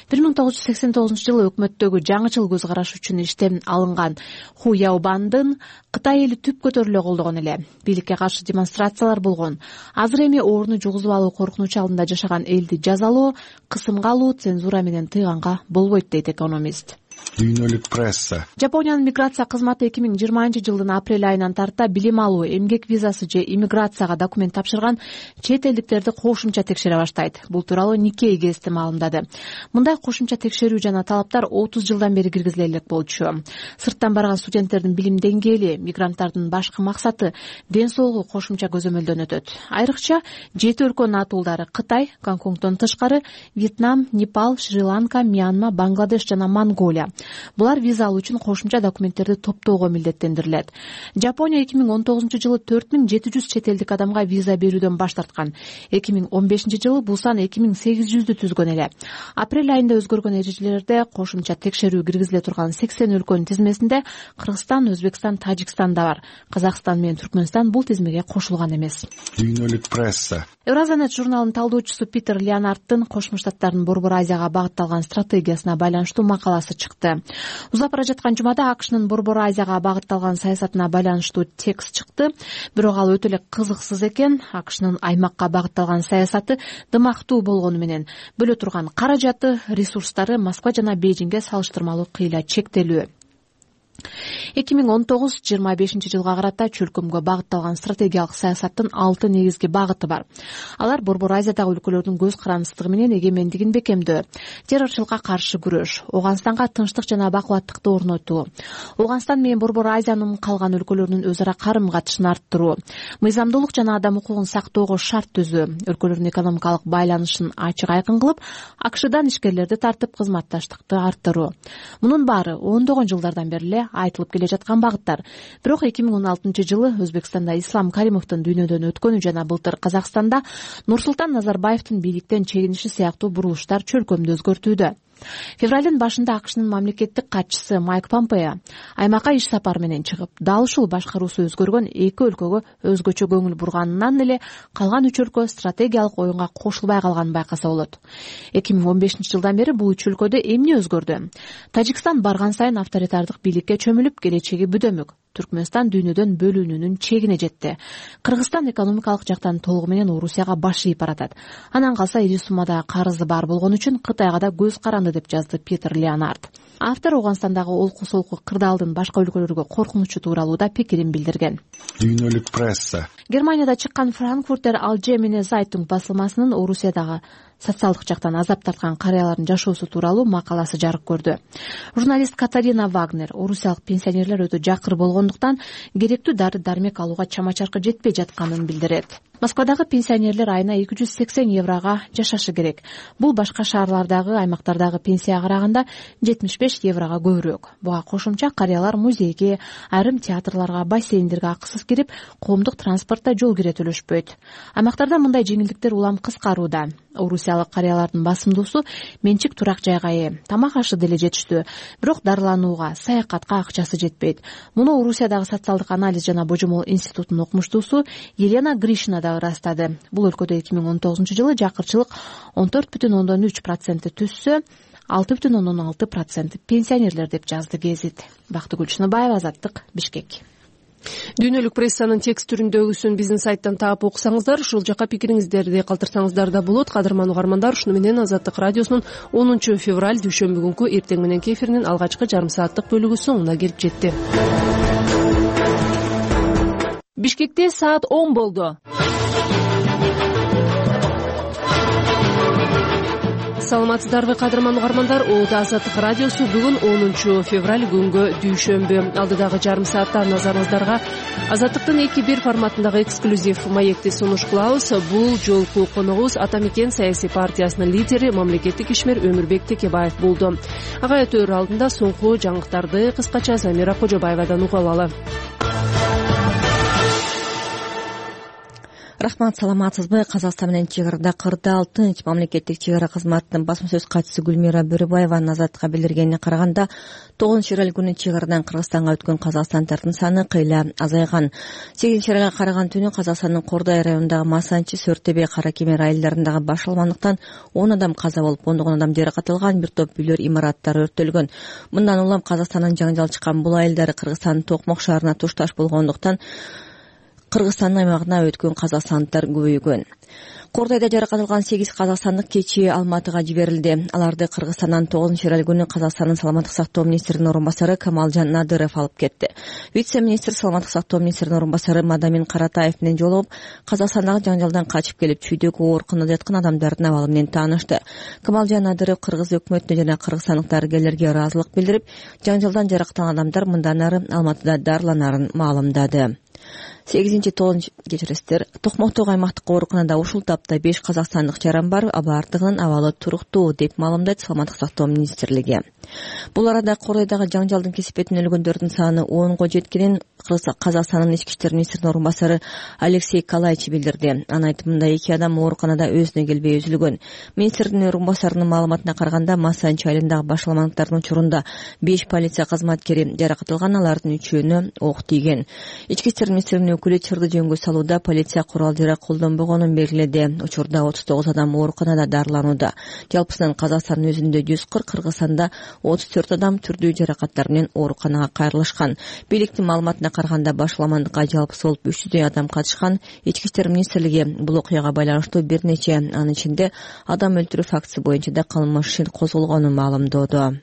1989-жылы өкмөттөгү жаңычыл көз караш үчүн иштен алынган Ху Яобандын Кытай эли түп көтөрүлө колдогон эле. Бийликке каршы демонстрациялар болгон. Азыр эми ооруну жугузуп алуу коркунучу алдында жашаган элди жазалоо, кысымга алуу, цензура менен тыйганга болбойт дейт экономист. Дүйнөлүк пресса. Жапониянын миграция кызматы 2020-жылдын апрель айынан тарта билим алуу, эмгек визасы же иммиграцияга документ тапшырган чет элдиктерди кошумча текшере баштайт. Бул тууралуу Nikkei гезити маалымдады. Мындай кошумча текшерүү жана талаптар 30 жылдан бери киргизиле элек болчу. Сырттан барган студенттердин билим деңгээли, мигранттардын башкы максаты ден соолугу кошумча көзөмөлдөн өтөт. Айрыкча 7 өлкөнүн атуулдары Кытай, Гонконгдон тышкары Вьетнам, Непал, Шри-Ланка, Мьянма, Бангладеш жана Монголия. Булар виза алуу үчүн кошумча документтерди топтоого милдеттендирилет. Жапония 2019-жылы 4700 чет элдик адамга виза берүүдөн баш тарткан. 2015-жылы бул сан 2800-дү түзгөн эле. Апрель айында өзгөргөн эрежелерде кошумча текшерүү киргизиле турган 80 өлкөнүн тизмесинде Кыргызстан, Өзбекстан, Тажикстан да бар. Казакстан менен Түркмөнстан бул тизмеге кошулган эмес. Дүйнөлүк пресса. Евразанет журналынын талдоочусу Питер Леонардтын Кошмо Штаттардын Борбор Азияга багытталган стратегиясына байланыштуу макаласы чыкты. Узап бара жаткан жумада АКШнын Борбор Азияга багытталган саясатына байланыштуу текст чыкты. Бирок ал өтө эле кызыксыз экен. АКШнын аймакка багытталган саясаты дымактуу болгону менен бөлө турган каражаты, ресурстары Москва жана Бейжиңге салыштырмалуу кыйла чектелүү. 2019-25-жылга карата чөлкөмгө багытталган стратегиялык саясаттын 6 негизги багыты бар. Алар Борбор Азиядагы өлкөлөрдүн көз карандысыздыгы менен эгемендигин бекемдөө, террорчулукка каршы күрөш, Ооганстанга тынчтык жана бакубаттыкты орнотуу, Ооганстан менен Борбор Азиянын калган өлкөлөрүнүн өз ара карым-катышын арттыруу, мыйзамдуулук жана адам укугун сактоого шарт түзүү, өлкөлөрдүн экономикалык байланышын ачык айкын кылып, АКШдан ишкерлерди тартып кызматташтыкты арттыруу. Мунун баары ондогон жылдардан бери айтылып келе жаткан багыттар. Бирок 2016-жылы Өзбекстанда Ислам Каримовдун дүйнөдөн өткөнү жана былтыр Казакстанда Нурсултан Назарбаевдин бийликтен чегиниши сыяктуу бурулуштар чөлкөмдү өзгөртүүдө. Февралдын башында АКШнын мамлекеттик катчысы Майк Помпео аймакка иш сапары менен чыгып, дал ушул башкаруусу өзгөргөн эки өлкөгө өзгөчө көңүл бурганынан эле калган 3 өлкө стратегиялык оюнга кошулбай калганын байкаса болот. 2015-жылдан бери бул 3 өлкөдө эмне өзгөрдү? Тажикстан барган сайын авторитардык бийликке чөмүлүп, келечеги бүдөмүк. Түркмөнстан дүйнөдөн бөлүнүүнүн чегине жетти. Кыргызстан экономикалык жактан толугу менен Орусияга баш ийип баратат. Анан калса ири суммада карызы бар болгон үчүн Кытайга да көз каранды деп жазды Питер Леонард. Автор Ооганстандагы олку-солку кырдаалдын башка өлкөлөргө коркунучу тууралуу да пикирин билдирген. Дүйнөлүк пресса. Германияда чыккан Frankfurter Allgemeine Zeitung басылмасынын Орусиядагы социалдык жактан азап тарткан карыялардын жашоосу тууралуу макаласы жарык көрдү. Журналист Катарина Вагнер орусиялык пенсионерлер өтө жакыр болгондуктан керектүү дары-дармек алууга чама-чаркы жетпей жатканын билдирет. Москвадагы пенсионерлер айына 280 еврога жашашы керек. Бул башка шаарлардагы, аймактардагы пенсияга караганда 75 еврога көбүрөөк. Буга кошумча карыялар музейге, айрым театрларга, бассейндерге акысыз кирип, коомдук транспортто жол кире төлөшпөйт. Аймактарда мындай жеңилдиктер улам кыскарууда. Орусиялык карыялардын басымдуусу менчик турак жайга ээ, тамак ашы деле жетиштүү, бирок дарыланууга, саякатка акчасы жетпейт. Муну Орусиядагы социалдык анализ жана божомол институтунун окумуштуусу Елена Гришина да ырастады. Бул өлкөдө 2019-жылы жакырчылык 14,3% түссө, 6,6% пенсионерлер деп жазды гезит. Бактыгүл Шыныбаева, Азаттык, Бишкек. Дүйнөлүк прессанын текст түрүндөгүсүн биздин сайттан таап окусаңыздар, ушул жака пикириңиздерди калтырсаңыздар да болот. Кадырман угармандар, ушуну менен Азаттык радиосунун 10 февраль дүйшөмбү күнкү эртең мененки эфиринин алгачкы жарым сааттык бөлүгү соңуна келип жетти. Бишкекте саат 10 болду. Саламатсыздарбы кадырман угармандар, Оодо Азаттык радиосу бүгүн 10 февраль күнгө дүйшөмбү. Алдыдагы жарым саатта назарыңыздарга Азаттыктын 2-1 форматындагы эксклюзив маекти сунуш кылабыз. Бул жолку коногубуз Ата Мекен саясий партиясынын лидери мамлекеттик ишмер Өмүрбек Текебаев болду. Ага өтөр алдында соңку жаңылыктарды кыскача Замира Кожобаевадан угуп алалы. Рахмат, саламатсызбы? Казакстан менен чек арада кырдаал тынч мамлекеттик чек ара кызматынын басма сөз катчысы Гүлмира Бөрүбаеванын Азаттыкка билдиргенине караганда 9 февраль күнү чек арадан Кыргызстанга өткөн казакстандардын саны кыйла азайган. 8 февралга караган түнү Казакстандын Кордай районундагы Масанчи, Сөртөбе, Каракемер айылдарындагы башалмандыктан 10 адам каза болуп, 10 адам жаракат алган, бир топ үйлөр, имараттар өрттөлгөн. Мындан улам Казакстандын жаңжал чыккан бул айылдары Кыргызстандын Токмок шаарына тушташ болгондуктан Кыргызстандын аймагына өткөн казакстанддар көбөйгөн. Кордайда жаракат алган 8 казакстандык кечээ Алматыга жиберилди. Аларды Кыргызстандан 9 февраль күнү Казакстандын саламаттык сактоо министринин орун басары Камалжан Надыров алып кетти. Вице-министр саламаттык сактоо министринин орун басары Мадамин Каратаев менен жолугуп, Казакстандагы жаңжалдан качып келип чүйдөгү ооруканада жаткан адамдардын абалы менен таанышты. Камалжан Надыров кыргыз өкмөтүнө жана кыргызстандык дарыгерлерге ыраазылык билдирип, жаңжалдан жаракат алган адамдар мындан ары Алматыда дарыланарын маалымдады. 8-9 Токмоктогу аймактык ооруканада ушул тапта 5 казакстандык жаран бар, баардыгынын абалы туруктуу деп маалымдайт саламаттык сактоо министрлиги. Бул арада Кордойдагы жаңжалдын кесипетинен өлгөндөрдүн саны 10го жеткенин Казакстандын ички иштер министринин орун басары Алексей Калайчи билдирди. Анын айтымында 2 адам ооруканада өзүнө келбей үзүлгөн. Министрдин орун басарынын маалыматына караганда Масанчи айылындагы башаламандыктардын учурунда 5 полиция кызматкери жаракат алган, алардын 3-өөнө ок тийген. Ички иштер министринин өкүлү чырды жөнгө салууда полиция курал жарак колдонбогонун белгиледи. Учурда 39 адам ооруканада дарыланууда. Жалпысынан Казакстандын өзүндө 140, Кыргызстанда 34 адам түрдүү жаракаттар менен ооруканага кайрылышкан. Бийликтин маалыматына караганда башаламандыкка жалпысы болуп 300 адам катышкан. Ички иштер министрлиги бул окуяга байланыштуу бир нече, анын ичинде адам өлтүрүү фактысы боюнча да кылмыш ишин козголгонун маалымдоодо.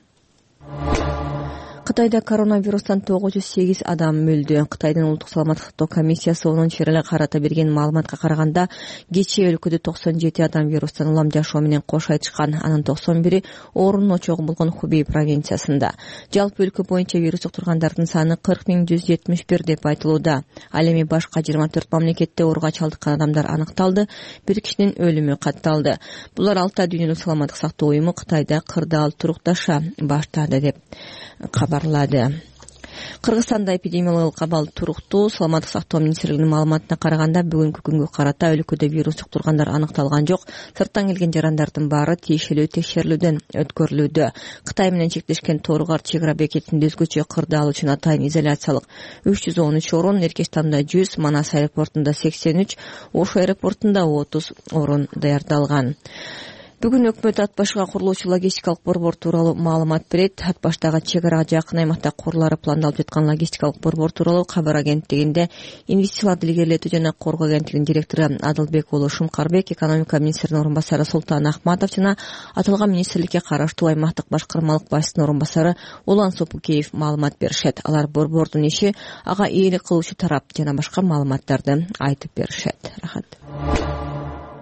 Кытайда коронавирустан 908 адам өлдү. Кытайдын улуттук саламаттык сактоо комиссиясы 10 февралга карата берген маалыматка караганда, кечээ өлкөдө 97 адам вирустан улам жашоо менен кош айтышкан. Анын 91-и оорунун очогу болгон Хубей провинциясында. Жалпы өлкө боюнча вирус жуктургандардын саны 40.171 деп айтылууда. Ал эми башка 24 мамлекетте ооруга чалдыккан адамдар аныкталды, бир кишинин өлүмү катталды. Булар Алтай дүйнөлүк саламаттык сактоо уюму Кытайда кырдаал турукташа баштады деп кабарлады. Кыргызстанда эпидемиологиялык абал туруктуу. Саламаттык сактоо министрлигинин маалыматына караганда бүгүнкү күнгө карата өлкөдө вирус жуктургандар аныкталган жок. Сырттан келген жарандардын баары тиешелүү текшерилүүдөн өткөрүлүүдө. Кытай менен чектешкен Торгар чек ара бекетинде өзгөчө кырдаал үчүн атайын изоляциялык 313 орун, Эркештамда 100, Манас аэропортунда 83, Ош аэропортунда 30 орун даярдалган. Бүгүн өкмөт ат башыга курулуучу логистикалык борбор тууралуу маалымат берет. Ат баштагы чек арага жакын аймакта курулары пландалып жаткан логистикалык борбор тууралуу Кабар агенттигинде инвестицияларды илгерилетүү жана коргоо агенттигинин директору Адылбек уулу Шумкарбек, экономика министринин орун басары Султан Ахматов жана аталган министрликке караштуу аймактык башкармалык башчысынын орун басары Улан Сопукеев маалымат беришет. Алар борбордун иши, ага ээлик кылуучу тарап жана башка маалыматтарды айтып беришет. Рахат.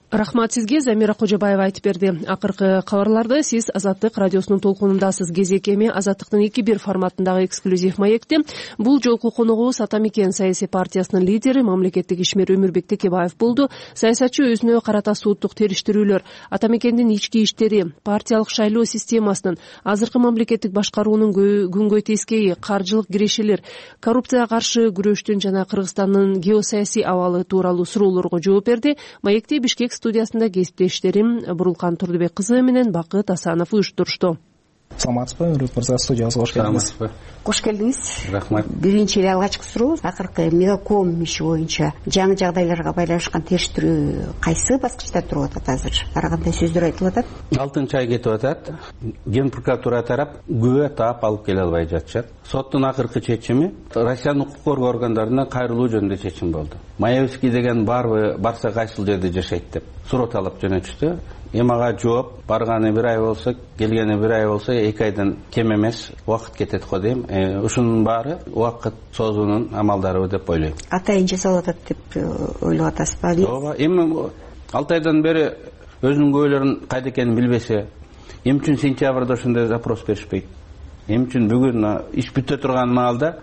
Рахмат сизге. Замира Кожобаева айтып берди. Акыркы кабарларды сиз Азаттык радиосунун толкунундасыз. Кезек эми Азаттыктын 2-1 форматындагы эксклюзив маекте. Бул жолку коногубуз Ата Мекен саясий партиясынын лидери, мамлекеттик ишмер Өмүрбек Текебаев болду. Саясатчы өзүнө карата соттук териштирүүлөр, Ата Мекендин ички иштери, партиялык шайлоо системасынын, азыркы мамлекеттик башкаруунун күнгөй тескейи, каржылык кирешелер, коррупцияга каршы күрөштүн жана Кыргызстандын геосаясий абалы тууралуу суроолорго жооп берди. Маекте Бишкек студиясында кесиптештерим Бурулкан Турдубек кызы менен Бакыт Асанов уюштурушту. Саламатсызбы, Өмүрбек мырза, студиябызга кош келдиңиз. Кош келдиңиз. Рахмат. Биринчи эле алгачкы суроо, акыркы мегаком иши боюнча жаңы жагдайларга байланышкан териштирүү кайсы баскычта туруп атат азыр? Ар кандай сөздөр айтылып атат? 6-ай кетип атат. Ген прокуратура тарап күбө таап алып келе албай жатышат. Соттун акыркы чечими Россиянын укук коргоо органдарына кайрылуу жөнүндө чечим болду. Маевский деген барса кайсыл жерде жашайт деп суроо талап жөнөтүштү. Эми ага жооп барганы 1 ай болсо, келгени 1 ай болсо 2 айдан кем эмес убакыт кетет го дейм. Ушунун баары убакыт созуунун амалдары деп ойлойм. Атайын жасалып атат деп ойлоп атасызбы? Ооба, эми 6 айдан бери өзүнүн көйлөрүн кайда экенин билбесе, эмне үчүн сентябрда ошондой запрос беришпейт? Эмне үчүн бүгүн иш бүтө турган маалда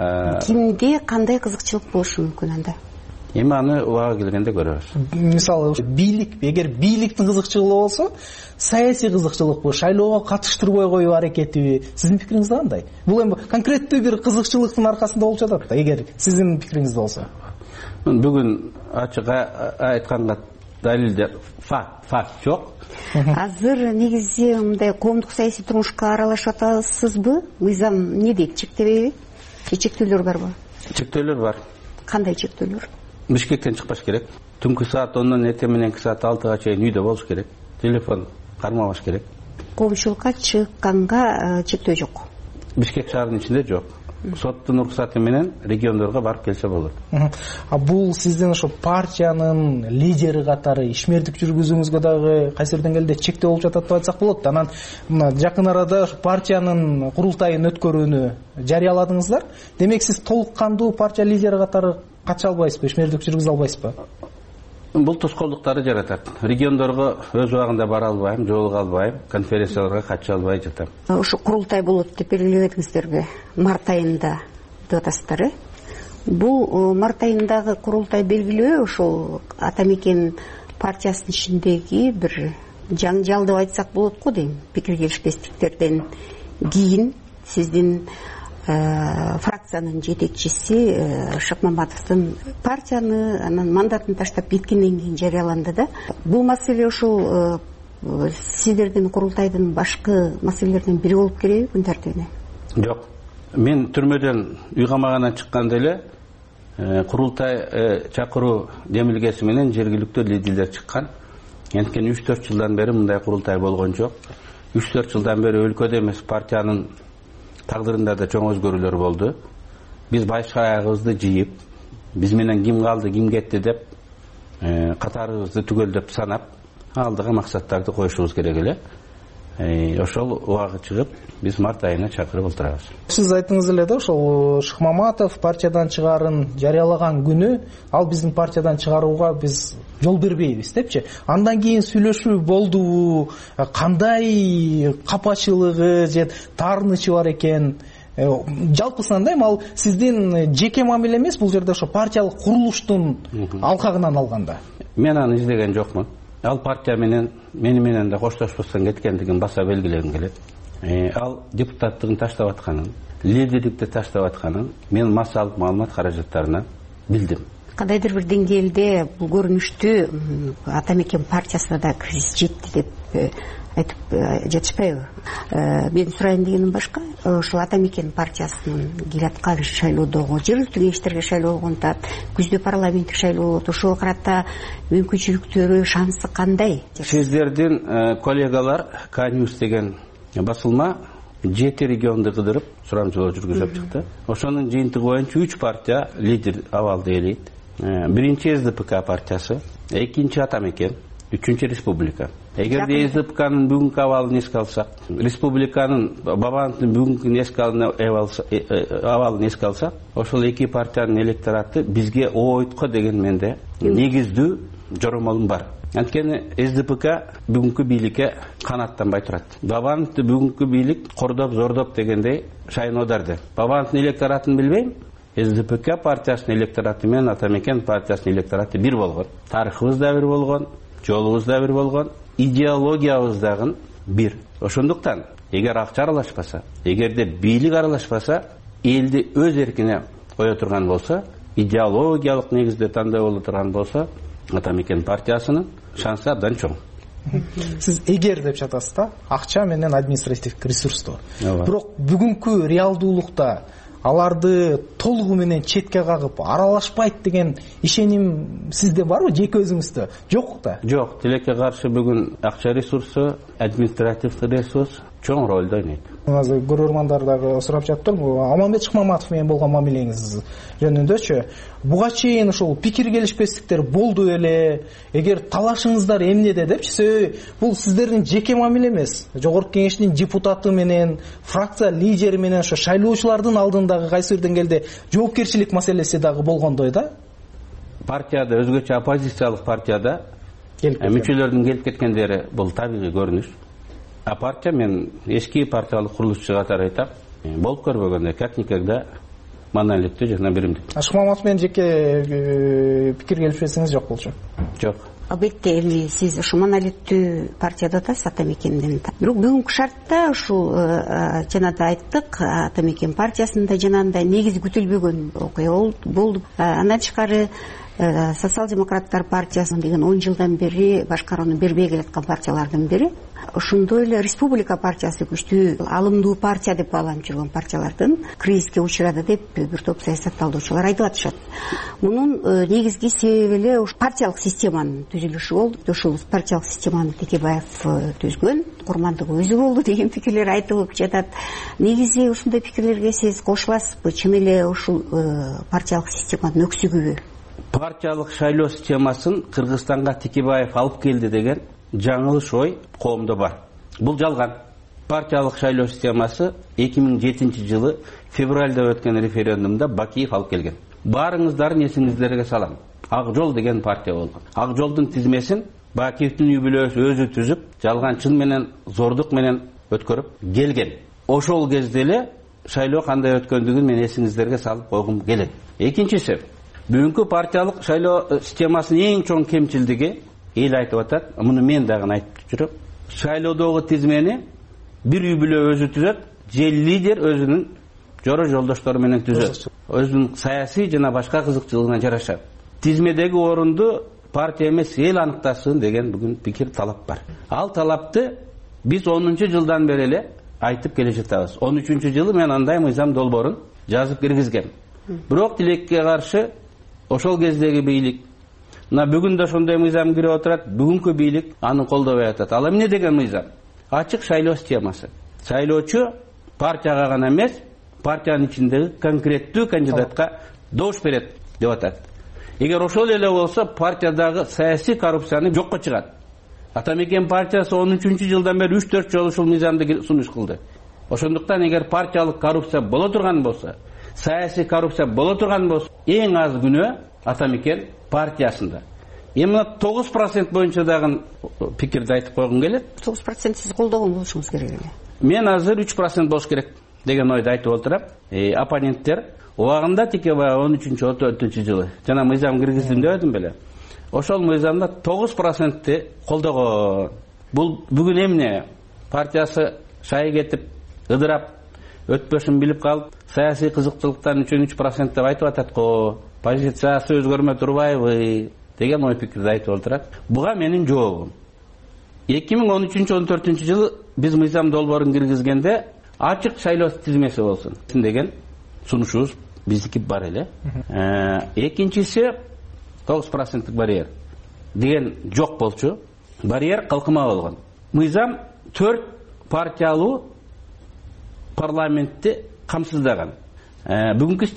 кимде кандай кызыкчылык болушу мүмкүн анда? Эми аны убагы келгенде көрөбүз. Мисалы, бийлик, эгер бийликтин кызыкчылыгы болсо, саясий кызыкчылыкпы, шайлоого катыштырбой коюу аракетиби, сиздин пикириңиз кандай? Бул эми конкреттүү бир кызыкчылыктын аркасында болуп жатат да, эгер сиздин пикириңиз болсо. Бүгүн ачык айтканга далилдер факт жок. Азыр негизи мындай коомдук саясий турмушка аралашып атасызбы? Мыйзам эмне дейт, чектебейби? Чектөөлөр барбы? Чектөөлөр бар. Кандай чектөөлөр? Бишкектен чыкпаш керек. Түнкү саат 10-нан эртең мененки саат 6-га чейин үйдө болуш керек. Телефон кармабаш керек. Коомчулукка чыкканга чектөө жок. Бишкек шаарынын ичинде жок. Соттун уруксаты менен региондорго барып келсе болот. Бул сиздин ошо партиянын лидери катары ишмердик жүргүзүүңүзгө дагы кайсы бир деңгээлде чектөө болуп жатат деп айтсак болот. Анан мына жакын арада партиянын курултайын өткөрүүнү жарыяладыңыздар. Демек сиз толук кандуу партия лидери катары катыша албайсызбы, ишмердик жүргүзө албайсызбы? Бул тоскоолдуктарды жаратат. Региондорго өз убагында бара албайм, жолуга албайм, конференцияларга катыша албай жатам. Ошо курултай болот деп белгиледиңиздерби? Март айында деп атасыздар, э? Бул март айындагы курултай белгилөө ошол Ата Мекен партиясынын ичиндеги бир жаңжал деп айтсак болот го дейм. Пикир келишпестиктерден кийин сиздин фракциянын жетекчиси Шыкмамбатовдун партияны анан мандатын таштап кеткенден кийин жарыяланды да. Бул маселе ушул сиздердин курултайдын башкы маселелеринин бири болуп келеби күн тартибине? Жок. Мен түрмөдөн үй камагандан чыкканда эле курултай чакыруу демилгеси менен жергиликтүү лидерлер чыккан. Анткени 3-4 жылдан бери мындай курултай болгон жок. 3-4 жылдан бери өлкөдө эмес партиянын тагдырында да чоң өзгөрүүлөр болду. Биз баш аягыбызды жыйып, биз менен ким калды, ким кетти деп катарыбызды түгөлдөп санап, алдыга максаттарды коюшубуз керек эле. Ошол убагы чыгып, биз март айына чакырып отурабыз. Сиз айттыңыз эле да, ошол Шыкмаматов партиядан чыгарын жарыялаган күнү, ал биздин партиядан чыгарууга биз жол бербейбиз депчи. Андан кийин сүйлөшүү болдубу, кандай капачылыгы же таарынычы бар экен? Жалпысынан да ал сиздин жеке мамиле эмес, бул жерде ошо партиялык курулуштун алкагынан алганда. Мен аны издеген жокмун. Ал партия менен мени менен да коштошпостон кеткендигин баса белгилегим келет. Ал депутаттыгын таштап атканын, лидерликти таштап атканын мен массалык маалымат каражаттарынан билдим. Кандайдыр бир деңгээлде бул көрүнүштү Ата Мекен партиясына да кризис жетти деп айтып жатышпайбы? Мен сурайын дегеним башка. Ошол Ата Мекен партиясынын келаткан шайлоодогу жергиликтүү кеңештерге шайлоо болгондо күздө парламенттик шайлоо болот. Ошого карата мүмкүнчүлүктөрү, шансы кандай? Сиздердин коллегалар К-Ньюс деген басылма 7 регионду кыдырып сурамжылоо жүргүзүп чыкты. Ошонун жыйынтыгы боюнча 3 партия лидер абалды ээлейт. Биринчи СДПК партиясы, экинчи Ата Мекен, үчүнчү Республика. Эгерде СДПКнын бүгүнкү абалын эске алсак, Республиканын Бабановдун бүгүнкү абалын эске алсак, ошол эки партиянын электораты бизге ойтко деген менде негиздүү жоромолум бар. Анткени СДПК бүгүнкү бийликке канаттанбай турат. Бабановду бүгүнкү бийлик кордоп, зордоп дегендей шайын-одарды. Бабановдун электоратын билбейм. СДПК партиясынын электораты менен Атамекен партиясынын электораты бир болгон. Тарыхыбыз да бир болгон, жолубуз да бир болгон, идеологиябыз дагы бир. Ошондуктан эгер акча аралашпаса, эгерде бийлик аралашпаса, элди өз эркине кое турган болсо, идеологиялык негизде тандоо боло турган болсо, Атамекен партиясынын шансы абдан чоң. Сиз эгер деп жатасыз да, акча менен административдик ресурсту. Бирок бүгүнкү реалдуулукта аларды толугу менен четке кагып аралашпайт деген ишеним сизде барбы, жеке өзүңүздө? Жок да. Жок, тилекке каршы бүгүн акча ресурсу, административдик ресурс чоң ролду ойнойт. Азыр көрөрмандар дагы сурап жатыптыр, Аманбет Шыкмаматов менен болгон мамилеңиз жөнүндөчү. Буга чейин ошол пикир келишпестиктер болду эле, эгер талашыңыздар эмнеде депчи, бул сиздердин жеке мамиле эмес. Жогорку кеңештин депутаты менен, фракция лидери менен ошо шайлоочулардын алдындагы кайсы бир деңгээлде жоопкерчилик маселеси дагы болгондой да. Партияда, өзгөчө оппозициялык партияда мүчөлөрдүн келип кеткендери бул табигый көрүнүш. А партия, мен эски партиялык курулушчу катары айтам, болуп көрбөгөндө как никогда монолиттүү жана биримдик. Шыкмаматов менен жеке пикир келишпесиңиз жок болчу? Жок. Албетте, эми сиз ушу монолиттүү партияда атасыз, Атамекенден. Бирок бүгүнкү шартта ушул жанагы айттык, Атамекен партиясында жанагындай негизи күтүлбөгөн окуя болду. Андан тышкары социал-демократтар партиясын деген 10 жылдан бери башкарууну бербей келаткан партиялардын бири. Ошондой эле республика партиясы күчтүү, алымдуу партия деп бааланып жүргөн партиялардын кризиске учурады деп бир топ саясатталуучулар айтып атышат. Мунун негизги себеби эле партиялык системанын түзүлүшү болду. Ошол партиялык системаны Текебаев түзгөн, курмандыгы өзү болду деген пикирлер айтылып жатат. Негизи ушундай пикирлерге сиз кошуласызбы? Чын эле ушул партиялык системанын өксүгүбү? Партиялык шайлоо системасын Кыргызстанга Текебаев алып келди деген жаңылыш ой коомдо бар. Бул жалган. Партиялык шайлоо системасы 2007 жылы февралда өткөн референдумда Бакиев алып келген. Баарыңыздардын эсиңиздерге салам. Ак жол деген партия болгон. Ак жолдун тизмесин Бакиевдин үй бүлөсү өзү түзүп, жалганчылык менен, зордук менен өткөрүп келген. Ошол кезде эле шайлоо кандай өткөндүгүн мен эсиңиздерге салып койгум келет. Экинчиси, бүгүнкү партиялык шайлоо системасынын эң чоң кемчилдиги, эл айтып атат, муну мен дагы айтып жүрөм. Шайлоодогу тизмени бир үй бүлө өзү түзөт, же лидер өзүнүн жоро жолдоштору менен түзөт. Өзүнүн саясий жана башка кызыкчылыгына жараша. Тизмедеги орунду партия эмес, эл аныктасын деген бүгүн пикир, талап бар. Ал талапты биз 10 жылдан бери эле айтып келе жатабыз. 13 жылы мен андай мыйзам долбоорун жазып киргизгем. Бирок тилекке каршы ошол кездеги бийлик, бүгүн да ошондой мыйзам кирип отурат, бүгүнкү бийлик аны колдобой атат. Ал эмне деген мыйзам? Ачык шайлоо системасы. Шайлоочу партияга гана эмес, партиянын ичиндеги конкреттүү кандидатка добуш берет деп атат. Эгер ошол эле болсо, партиядагы саясий коррупцияны жокко чыгат. Атамекен партиясы 13 жылдан бери 3-4 жолу ушул мыйзамды сунуш кылды. Ошондуктан эгер партиялык коррупция боло турган болсо, саясий коррупция боло турган болсо, эң аз күнөө Атамекен партиясында. Эми 9% боюнча дагы пикирди айтып койгум келет. 9% сиз колдогон болушуңуз керек эле. Мен азыр 3% болуш керек деген ойду айтып отурам. Оппоненттер убагында Текебаев 13-14 жылы жана мыйзам киргиздим дебедим беле. Ошол мыйзамда 9%-ти колдогон. Бул бүгүн эмне? Партиясы шай кетип, ыдырап, өтпөшүн билип калып, саясий кызыкчылыктан үчүн 3% деп айтып атат го. Позициясы өзгөрмө турбайбы деген ой пикирди айтып отурат. Буга менин жообум. 2013-14 жылы биз мыйзам долбоорун киргизгенде ачык шайлоо тизмеси болсун деген сунушубуз биздики бар эле. Экинчиси 9% барьер деген жок болчу. Барьер калкыма болгон. Мыйзам 4 партиялуу парламентти камсыздаган. Бүгүнкү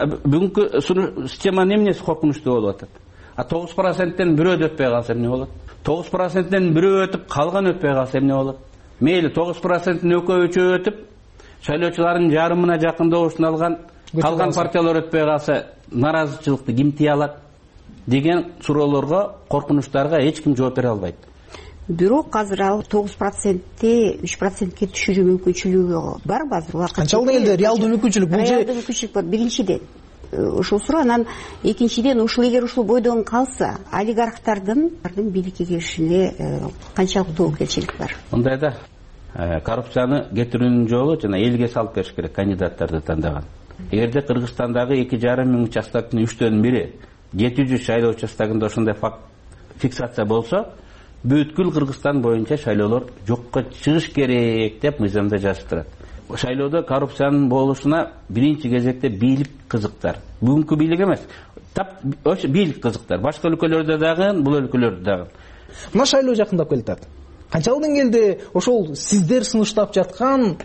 система эмнеси коркунучтуу болуп атат? 9%тен бирөө өтпөй калса эмне болот? 9%тен бирөө өтүп, калган өтпөй калса эмне болот? Мейли 9%тен экөө өтүп, шайлоочулардын жарымына жакын добушун алган, калган партиялар өтпөй калса, наразычылыкты ким тие алат? деген суроолорго, коркунучтарга эч ким жооп бере албайт. Бирок азыр ал 9%-те 3%-ке түшүрүү мүмкүнчүлүгү барбы азыр? Канчалык элде реалдуу мүмкүнчүлүк? Бул реалдуу мүмкүнчүлүк бар биринчиден. Ушул суроо, анан экинчиден ушул эгер ушул бойдон калса, олигархтардын бийликке киришине канчалык доокелчилик бар? Мындайда коррупцияны кетирүүнүн жолу жана элге салып бериш керек кандидаттарды тандаган. Эгерде Кыргызстандагы 2,5 миң участоктун 3/4 бири 700 шайлоо участогунда ошондой факт фиксация болсо, бүткүл Кыргызстан боюнча шайлоолор жокко чыгыш керек деп мыйзамда жазып турат. Шайлоодо коррупциянын болушуна биринчи кезекте бийлик кызыктар. Бүгүнкү бийлик эмес, тап ошо бийлик кызыктар. Башка өлкөлөрдө дагы, бул өлкөлөрдө дагы. Мына шайлоо жакындап келатат. Канчалык деңгээлде ошол сиздер сунуштап жаткан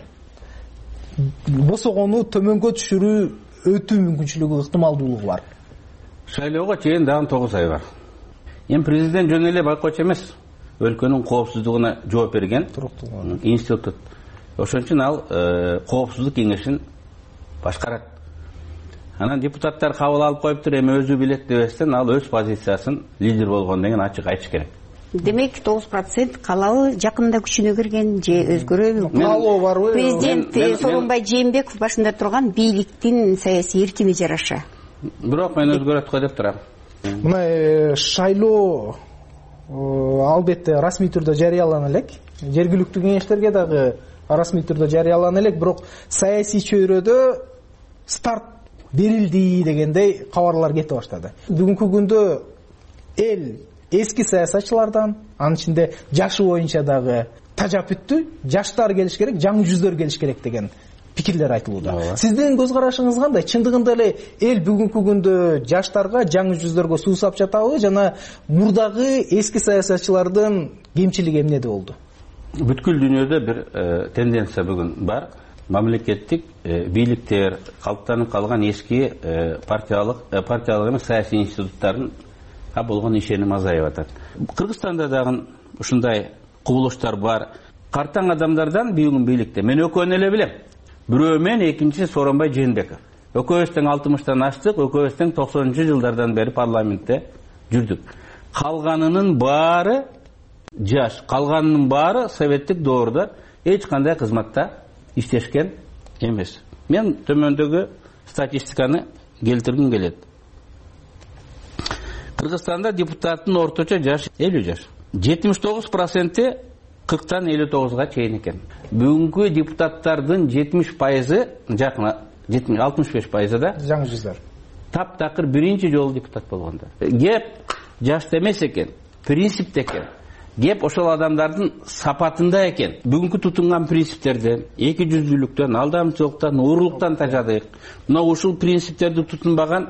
босогону төмөнгө түшүрүү өтүү мүмкүнчүлүгү, ыктымалдуулугу бар? Шайлоого чейин дагы 9 ай бар. Эми президент жөн эле байкоочу эмес, өлкөнүн коопсуздугуна жооп берген институт. Ошон үчүн ал коопсуздук кеңешин башкарат. Анан депутаттар кабыл алып коюптур, эми өзү билет дебестен ал өз позициясын лидер болгон деген ачык айтыш керек. Демек 9% калабы жакында күчүнө кирген же өзгөрөбү? Калоо барбы? Президент Сооронбай Жээнбеков башында турган бийликтин саясий эркине жараша. Бирок мен өзгөрөт го деп турам. Мына шайлоо албетте расмий түрдө жарыялана элек. Жергиликтүү кеңештерге дагы расмий түрдө жарыялана элек, бирок саясий чөйрөдө старт берилди дегендей кабарлар кете баштады. Бүгүнкү күндө эл эски саясатчылардан, анын ичинде жашы боюнча дагы тажап бүттү, жаштар келиш керек, жаңы жүздөр келиш керек деген пикирлер айтылууда. Сиздин көз карашыңыз кандай? Чындыгында эле эл бүгүнкү күндө жаштарга, жаңы жүздөргө суусап жатабы жана мурдагы эски саясатчылардын кемчилиги эмнеде болду? Бүткүл дүйнөдө бир тенденция бүгүн бар. Мамлекеттик бийликтер, калыптанып калган эски партиялык эмес саясий институттардын болгон ишеним азайып атат. Кыргызстанда дагы ушундай кубулуштар бар. Картаң адамдардан бүгүн бийликте мен экөөнү эле билем. Бирөө мен, экинчиси Сооронбай Жээнбеков. Экөөбүз тең 60-тан аштык, экөөбүз тең 90-жылдардан бери парламентте жүрдүк. Калганынын баары жаш, калганынын баары советтик доорда эч кандай кызматта иштешкен эмес. Мен төмөндөгү статистиканы келтиргим келет. Кыргызстанда депутаттын орточо жашы 50 жаш. 79% 40-тан 59-га чейин экен. Бүгүнкү депутаттардын 70%, жакын 65% да жаңы жүздөр. Таптакыр биринчи жолу депутат болгондар. Кеп жашта эмес экен, принципте экен. Кеп ошол адамдардын сапатында экен. Бүгүнкү тутунган принциптерден, эки жүздүүлүктөн, алдамчылыктан, уурлуктан тажадык. Мына ушул принциптерди тутунбаган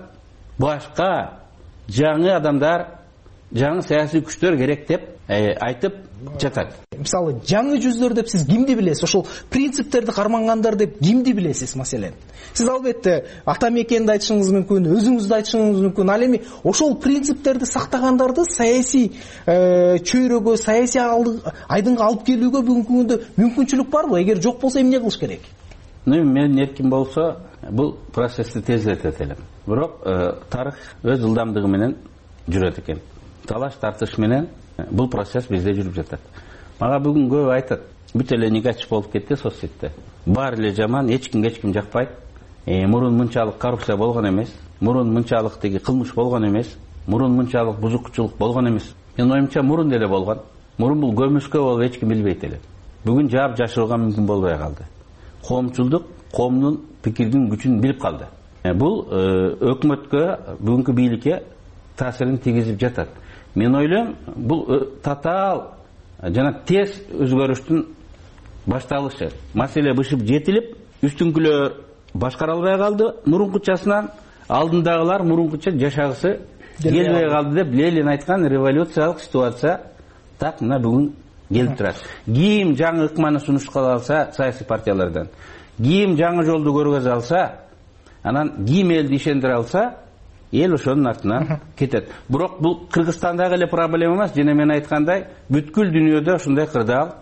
башка жаңы адамдар, жаңы саясий күчтөр керек деп айтып жатат. Мисалы, жаңы жүздөр деп сиз кимди билесиз? Ошол принциптерди кармангандар деп кимди билесиз, маселен? Сиз албетте ата мекенди айтышыңыз мүмкүн, өзүңүздү айтышыңыз мүмкүн. Ал эми ошол принциптерди сактагандарды саясий чөйрөгө, саясий айдынга алып келүүгө бүгүнкү күндө мүмкүнчүлүк барбы? Эгер жок болсо эмне кылыш керек? Мен эркин болсо бул процессти тездетет элем. Бирок тарых өз ылдамдыгы менен жүрөт экен. Талаш тартыш менен бул процесс бизде жүрүп жатат. Мага бүгүн көп айтат, бүт эле негатив болуп кетти соцсетте. Баары эле жаман, эч ким жакпайт. Мурун мынчалык коррупция болгон эмес, мурун мынчалык теги кылмыш болгон эмес, мурун мынчалык бузукчулук болгон эмес. Мен оюмча мурун деле болгон. Мурун бул көмүскө болуп эч ким билбейт эле. Бүгүн жаап жашырууга мүмкүн болбой калды. Коомчулдук коомдун пикирдин күчүн билип калды. Бул өкмөткө, бүгүнкү бийликке таасирин тийгизип жатат. Мен ойлойм, бул татаал жана тез өзгөрүштүн башталышы. Маселе бышып жетилип, үстүңкүлөр башкара албай калды мурункучасынан, алдындагылар мурункуча жашагысы келбей калды деп Ленин айткан революциялык ситуация так мына бүгүн келип турат. Ким жаңы ыкманы сунуштала алса саясий партиялардан, ким жаңы жолду көргөзө алса, анан ким элди ишендире алса, эл ошонун артынан кетет. Бирок бул Кыргызстандагы эле проблема эмес, жана мен айткандай, бүткүл дүйнөдө ушундай кырдаал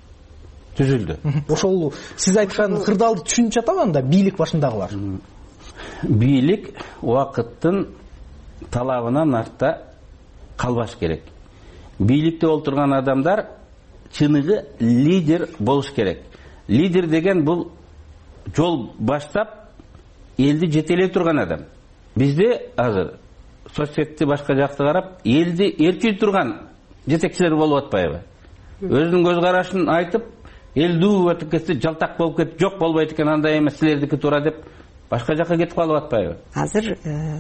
түзүлдү. Ошол сиз айткан кырдаалды түшүнүп жатабы анда бийлик башындагылар? Бийлик убакыттын талабынан артта калбаш керек. Бийликте отурган адамдар чыныгы лидер болуш керек. Лидер деген бул жол баштап элди жетелей турган адам. Бизде азыр соцсетти башка жакты карап, элди ээрчий турган жетекчилер болуп атпайбы? Өзүнүн көз карашын айтып, эл дуу өтүп кетти, жалтак болуп кетти, жок болбойт экен, андай эмес, силердики туура деп башка жакка кетип калып атпайбы? Азыр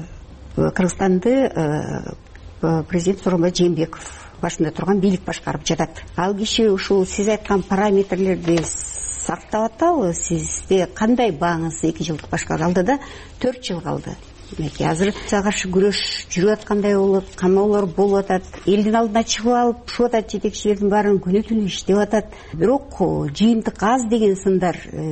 Кыргызстанды президент Сооронбай Жээнбеков башында турган бийлик башкарып жатат. Ал киши ушул сиз айткан параметрлерди сактап атабы? Сизде кандай бааңыз 2 жылдык башкаруу алдыда 4 жыл калды. Демек, азыр каршы күрөш жүрүп аткандай болот, камоолор болуп атат, элдин алдына чыгып алып, ушул атат жетекчилердин баарын күнү түнү иштеп атат. Бирок жыйынтык аз деген сындар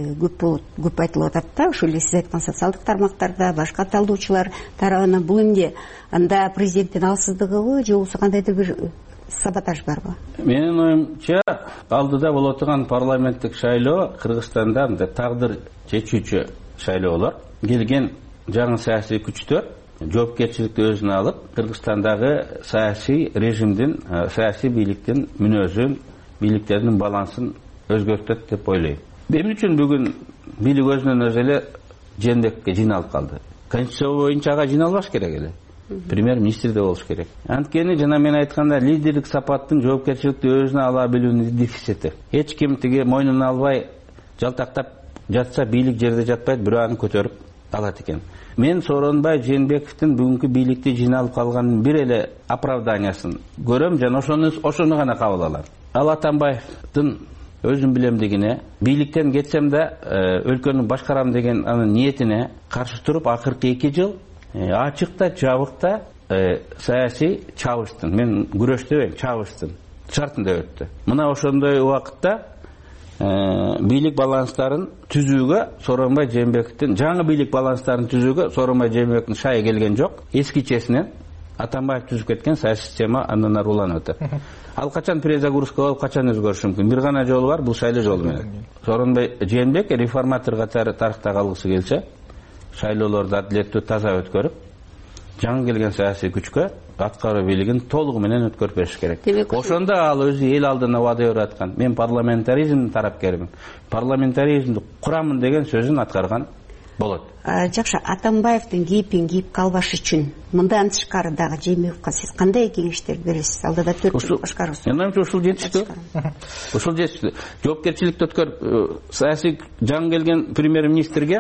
көп айтылып атат да, ошол эле сиз айткан социалдык тармактарда, башка талдоочулар тарабынан. Бул эмне? Анда президенттин алсыздыгыбы, же болбосо кандайдыр бир саботаж барбы? Менин оюмча, алдыда боло турган парламенттик шайлоо Кыргызстанда тагдыр чечүүчү шайлоолор. Келген жаңы саясий күчтөр жоопкерчиликти өзүнө алып, Кыргызстандагы саясий режимдин, саясий бийликтин мүнөзүн, бийликтердин балансын өзгөртөт деп ойлойм. Эмне үчүн бүгүн бийлик өзүнөн өзү эле Жээнбековке жыйналып калды? Конституция боюнча ага жыйналбаш керек эле. Премьер-министр да болуш керек. Анткени жана мен айтканда, лидерлик сапаттын жоопкерчиликти өзүнө ала билүүнүн дефицити. Эч ким тиги мойнуна албай жалтактап жатса, бийлик жерде жатпайт, бирөө аны көтөрүп алат экен. Мен Сооронбай Жээнбековдун бүгүнкү бийликте жыйналып калганын бир эле оправданиясын көрөм, жана ошону гана кабыл алам. Ал Атамбаевдин өзүм билемдигине, бийликтен кетсем да өлкөнү башкарам деген анын ниетине каршы туруп, акыркы 2 жыл ачыкта, жабыкта саясий чабыштын, мен күрөш дебейм, чабыштын шартында өттү. Мына ошондой убакытта бийлик баланстарын түзүүгө Сооронбай Жээнбековдун, жаңы бийлик баланстарын түзүүгө Сооронбай Жээнбековдун шайы келген жок. Эскичесинен Атамбаев түзүп кеткен саясий система андан ары уланып атат. Ал качан перезагрузка болуп, качан өзгөрүшү мүмкүн? Бир гана жолу бар, бул шайлоо жолу менен. Сооронбай Жээнбеков реформатор катары тарыхта калгысы келсе, шайлоолорду адилеттүү, таза өткөрүп, жаңы келген саясий күчкө аткаруу бийлигин толугу менен өткөрүп бериш керек. Ошондо ал өзү эл алдына вада берип аткан, мен парламентаризмдин тарапкермин, парламентаризмди курамын деген сөзүн аткарган болот. Жакшы, Атамбаевдин кейпин кийип калбаш үчүн мындан тышкары дагы Жээнбековго сиз кандай кеңештер бересиз? Алдыда 4 жыл башкаруусу. Мен ойлойм, ушул жетиштүү. Ушул жетиштүү. Жоопкерчиликти өткөрүп, саясий жаңы келген премьер-министрге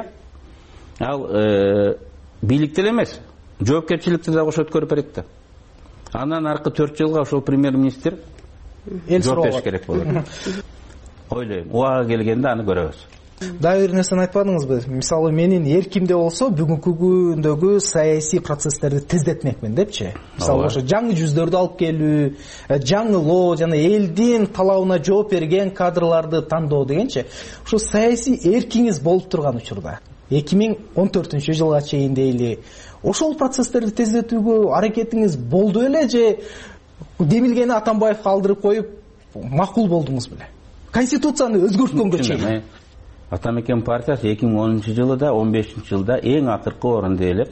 ал бийликте эле эмес, жоопкерчиликти дагы ошо өткөрүп берет да. Андан аркы 4 жылга ошол премьер-министр жооп бериш керек болот. Ойлойм, убагы келгенде аны көрөбүз. Дагы бир нерсени айтпадыңызбы? Мисалы, менин эркимде болсо бүгүнкү күндөгү саясий процесстерди тездетмекмин депчи. Мисалы, ошо жаңы жүздөрдү алып келүү, жаңылоо жана элдин талабына жооп берген кадрларды тандоо дегенчи. Ошо саясий эркиңиз болуп турган учурда 2014-жылга чейин дейли, ошол процесстерди тездетүүгө аракетиңиз болду эле же демилгени Атамбаевге калдырып коюп макул болдуңуз беле? Конституцияны өзгөрткөнгө чейин. Атамекен партиясы 2010-жылы да 15-жылда эң акыркы орунду ээлеп,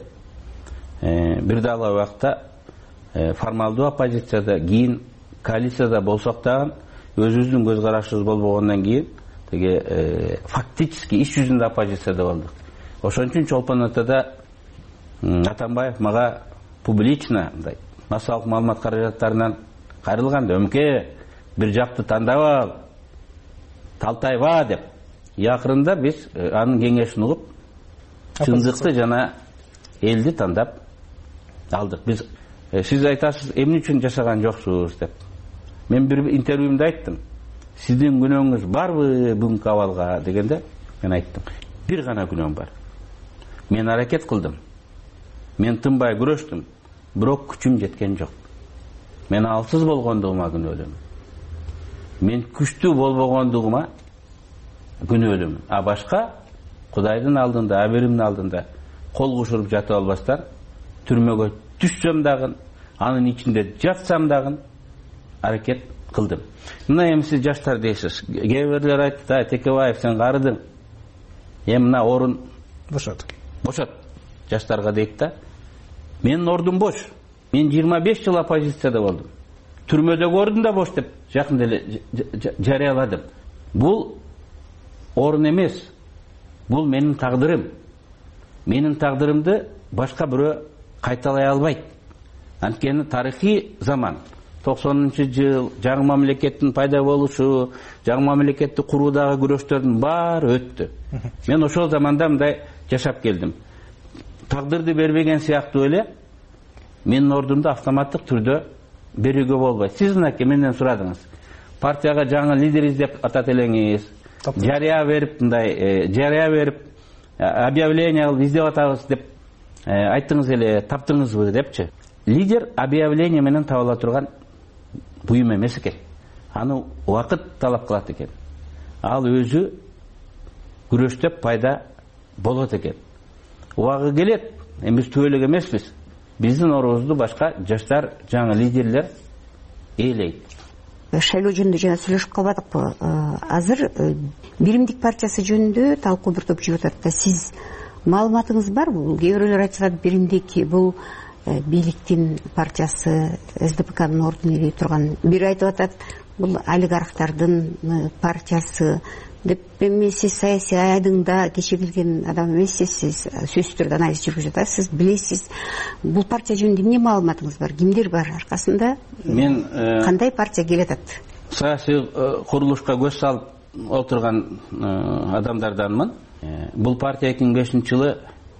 бир дагы убакта формалдуу оппозицияда, кийин коалицияда болсок дагы өзүбүздүн көз карашыбыз болбогондон кийин теге фактически иш жүзүндө оппозицияда болдук. Ошон үчүн Чолпон Атада Атамбаев мага публично массалык маалымат каражаттарынан кайрылганда, өмке бир жакты тандап ал, талтайба деп. Акырында биз анын кеңешин угуп, чындыкты жана элди тандап алдык. Биз сиз айтасыз, эмне үчүн жашаган жоксуз деп. Мен бир интервьюмда айттым. Сиздин күнөөңүз барбы бүгүнкү абалга дегенде, мен айттым. Бир гана күнөөм бар. Мен аракет кылдым. Мен тынбай күрөштүм, бирок күчүм жеткен жок. Мен алсыз болгондугума күнөөлөм. Мен күчтүү болбогондугума күнөөлөм. А башка Кудайдын алдында, аберимдин алдында кол кушуруп жатып албастан, түрмөгө түшсөм дагы, анын ичинде жатсам дагы аракет кылдым. Мына эми сиз жаштар дейсиз. Кээ бирлер айтты, Текебаев сен карыдың. Эми мына орун бошот. Жаштарга дейт да. Менин ордум бош. Мен 25 жыл оппозицияда болдум. Түрмөдөгү ордум да бош деп жакында эле жарыяладым. Бул орун эмес. Бул менин тагдырым. Менин тагдырымды башка бирөө кайталай албайт. Анткени тарыхый заман 90-жыл жаңы мамлекеттин пайда болушу, жаңы мамлекетти куруудагы күрөштөрдүн баары өттү. Мен ошол заманда мындай жашап келдим. Тагдырды бербеген сыяктуу эле менин ордумду автоматтык түрдө берүүгө болбойт. Сиз мынакей менден сурадыңыз. Партияга жаңы лидер издеп атат элеңиз. Жарыя берип мындай жарыя берип объявление кылып издеп атабыз деп айттыңыз эле, таптыңызбы депчи. Лидер объявление менен табыла турган буюм эмес экен. Аны убакыт талап кылат экен. Ал өзү күрөштөп пайда болот экен. Убагы келет, биз түбөлүк эмеспиз. Биздин орубузду башка жаштар, жаңы лидерлер ээлейт. Шайлоо жөнүндө жана сүйлөшүп калбадыкпы? Азыр Биримдик партиясы жөнүндө талкуу бир топ жүрүп атат да. Сиз маалыматыңыз барбы? Кээ бирөөлөр айтышат Биримдик бул бийликтин партиясы, СДПКнын ордун ээлей турган. Бири айтып атат, бул олигархтардын партиясы деп. Эми сиз саясий айдыңда кечирилген адам эмессиз, сиз сөзсүз түрдө анализ жүргүзүп атасыз, билесиз. Бул партия жөнүндө эмне маалыматыңыз бар? Кимдер бар аркасында? Мен кандай партия келатат? Саясий курулушка көз салып отурган адамдарданмын. Бул партия 2005-жылы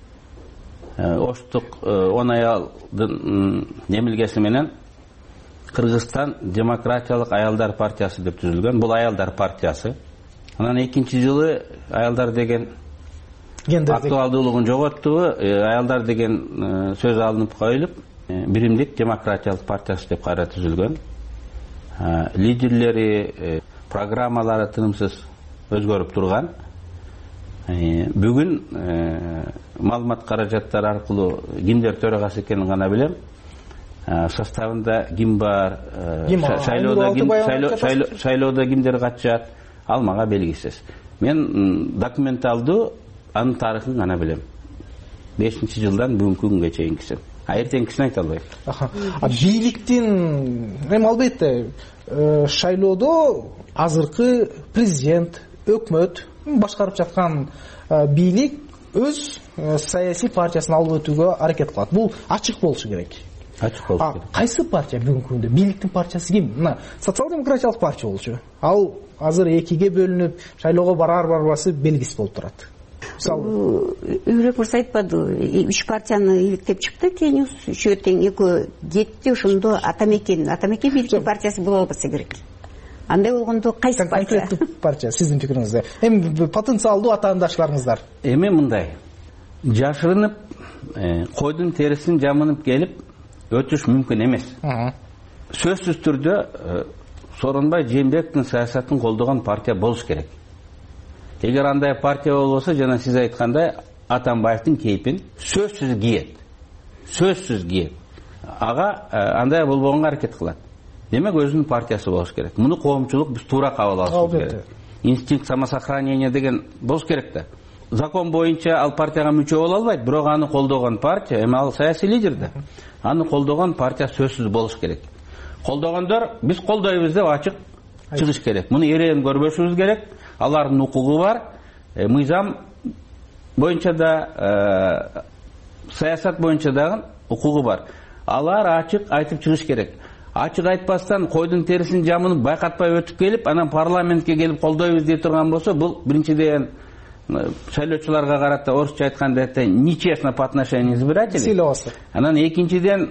Оштук 10 аялдын немилгеси менен Кыргызстан демократиялык аялдар партиясы деп түзүлгөн. Бул аялдар партиясы. Анан 2-жылы аялдар деген актуалдуулугун жоготту. Аялдар деген сөз алынып коюлуп, Биримдик демократиялык партиясы деп кайра түзүлгөн. Лидерлери, программалары тынымсыз өзгөрүп турган. Бүгүн маалымат каражаттары аркылуу кимдер төрагасы экенин гана билем. Составында ким бар, шайлоодо кимдер катышат, ал мага белгисиз. Мен документалдуу анын тарыхын гана билем. 5-жылдан бүгүнкү күнгө чейинкисин. Эртеңкисин айта албайм. Бийликтин эми албетте шайлоодо азыркы президент, өкмөт башкарып жаткан бийлик өз саясий партиясын алып өтүүгө аракет кылат. Бул ачык болушу керек. Ачык болушу керек. Кайсы партия бүгүнкү күндө? Бийликтин партиясы ким? Мына социал-демократиялык партия болчу. Ал азыр экиге бөлүнүп, шайлоого барар-барбасы белгисиз болуп турат. Үйрөк мырза айтпады, 3 партияны иликтеп чыкты, кийин 3 тең 2 кетти, ошондо Атамекен бийликтин партиясы боло албаса керек. Андай болгондо кайсы партия? Партия сиздин пикириңизде. Эми потенциалдуу атаандашларыңыздар. Эми мындай. Жашырынып, койдун терисин жамынып келип өтүш мүмкүн эмес. Сөзсүз түрдө Сооронбай Жээнбековдун саясатын колдогон партия болуш керек. Эгер андай партия болбосо, жана сиз айткандай, Атамбаевдин кейпин сөзсүз кийет. Ага андай болбогонго аракет кылат. Демек өзүнүн партиясы болуш керек. Муну коомчулук биз туура кабыл алышыбыз керек. Инстинкт самосохранения деген болуш керек да. Закон боюнча ал партияга мүчө боло албайт, бирок аны колдогон партия, эми ал саясий лидер да. Аны колдогон партия сөзсүз болуш керек. Колдогондор биз колдойбуз деп ачык чыгыш керек. Муну эреен көрбөшүбүз керек. Алардын укугу бар. Мыйзам боюнча да, саясат боюнча дагы укугу бар. Алар ачык айтып чыгыш керек. Ачык айтпастан койдун терисин жамынып байкатпай өтүп келип, анан парламентке келип колдойбуз дей турган болсо, бул биринчиден шайлоочуларга карата орусча айтканда это нечестно по отношению к избирателям. Анан экинчиден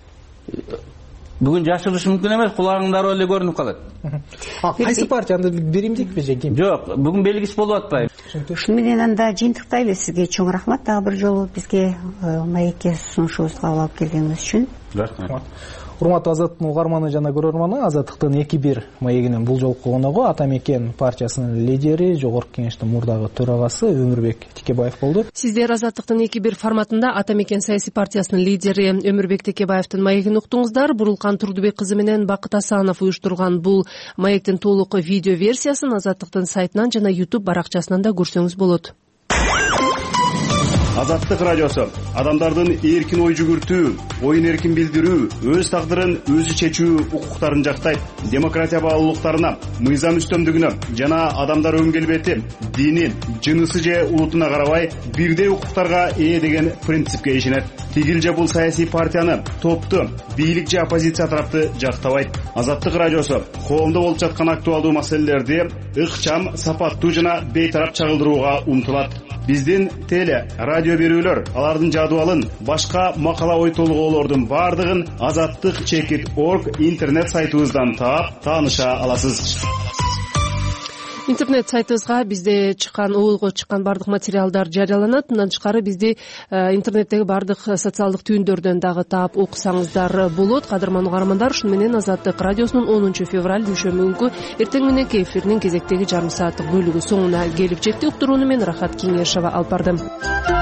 бүгүн жашырыш мүмкүн эмес, кулагыңдар эле көрүнүп калат. Кайсы партияны Биримдикпи же ким? Жок, бүгүн белгисиз болуп атпайбы. Ушуну менен анда жыйынтыктайлы. Сизге чоң рахмат дагы бир жолу бизге маекке сунушубузду кабыл алып келгениңиз үчүн. Рахмат. Урматтуу Азаттыктын угарманы жана көрөрманы, Азаттыктын 2-1 маегинин бул жолку коногу Атамекен партиясынын лидери, Жогорку Кеңештин мурдагы төрагасы Өмүрбек Текебаев болду. Сиздер Азаттыктын 2-1 форматында Атамекен саясий партиясынын лидери Өмүрбек Текебаевдин маегин уктуңуздар. Бурулкан Турдубек кызы менен Бакыт Асанов уюштурган бул маектин толук видео версиясын Азаттыктын сайтынан жана YouTube баракчасынан да көрсөңүз болот. Азаттык радиосу адамдардын эркин ой жүгүртүү, оюн эркин билдирүү, өз тагдырын өзү чечүү укуктарын жактайт. Демократия баалуулуктарына, мыйзам үстөмдүгүнө жана адамдар өн келбети, дини, жынысы же улутуна карабай бирдей укуктарга ээ деген принципке ишенет. Тигил же бул саясий партияны, топту, бийлик же оппозиция тарапты жактабайт. Азаттык радиосу коомдо болуп жаткан актуалдуу маселелерди ыкчам, сапаттуу жана бейтарап чагылдырууга умтулат. Биздин теле, радио берүүлөр, алардын жадыбалын, башка макала ой толгоолордун бардыгын azattik.org интернет сайтыбыздан таап, тааныша аласыз. Интернет сайтыбызга бизде чыккан, оолго чыккан бардык материалдар жарыяланат. Мындан тышкары бизди интернеттеги бардык социалдык түйүндөрдөн дагы таап окусаңыздар болот. Кадырман угармандар, ушуну менен Азаттык радиосунун 10 февраль дүйшөмбү эртең мененки эфиринин кезектеги жарым сааттык бөлүгү соңуна келип жетти. Уктурууну мен Рахат Кеңешова алып бардым.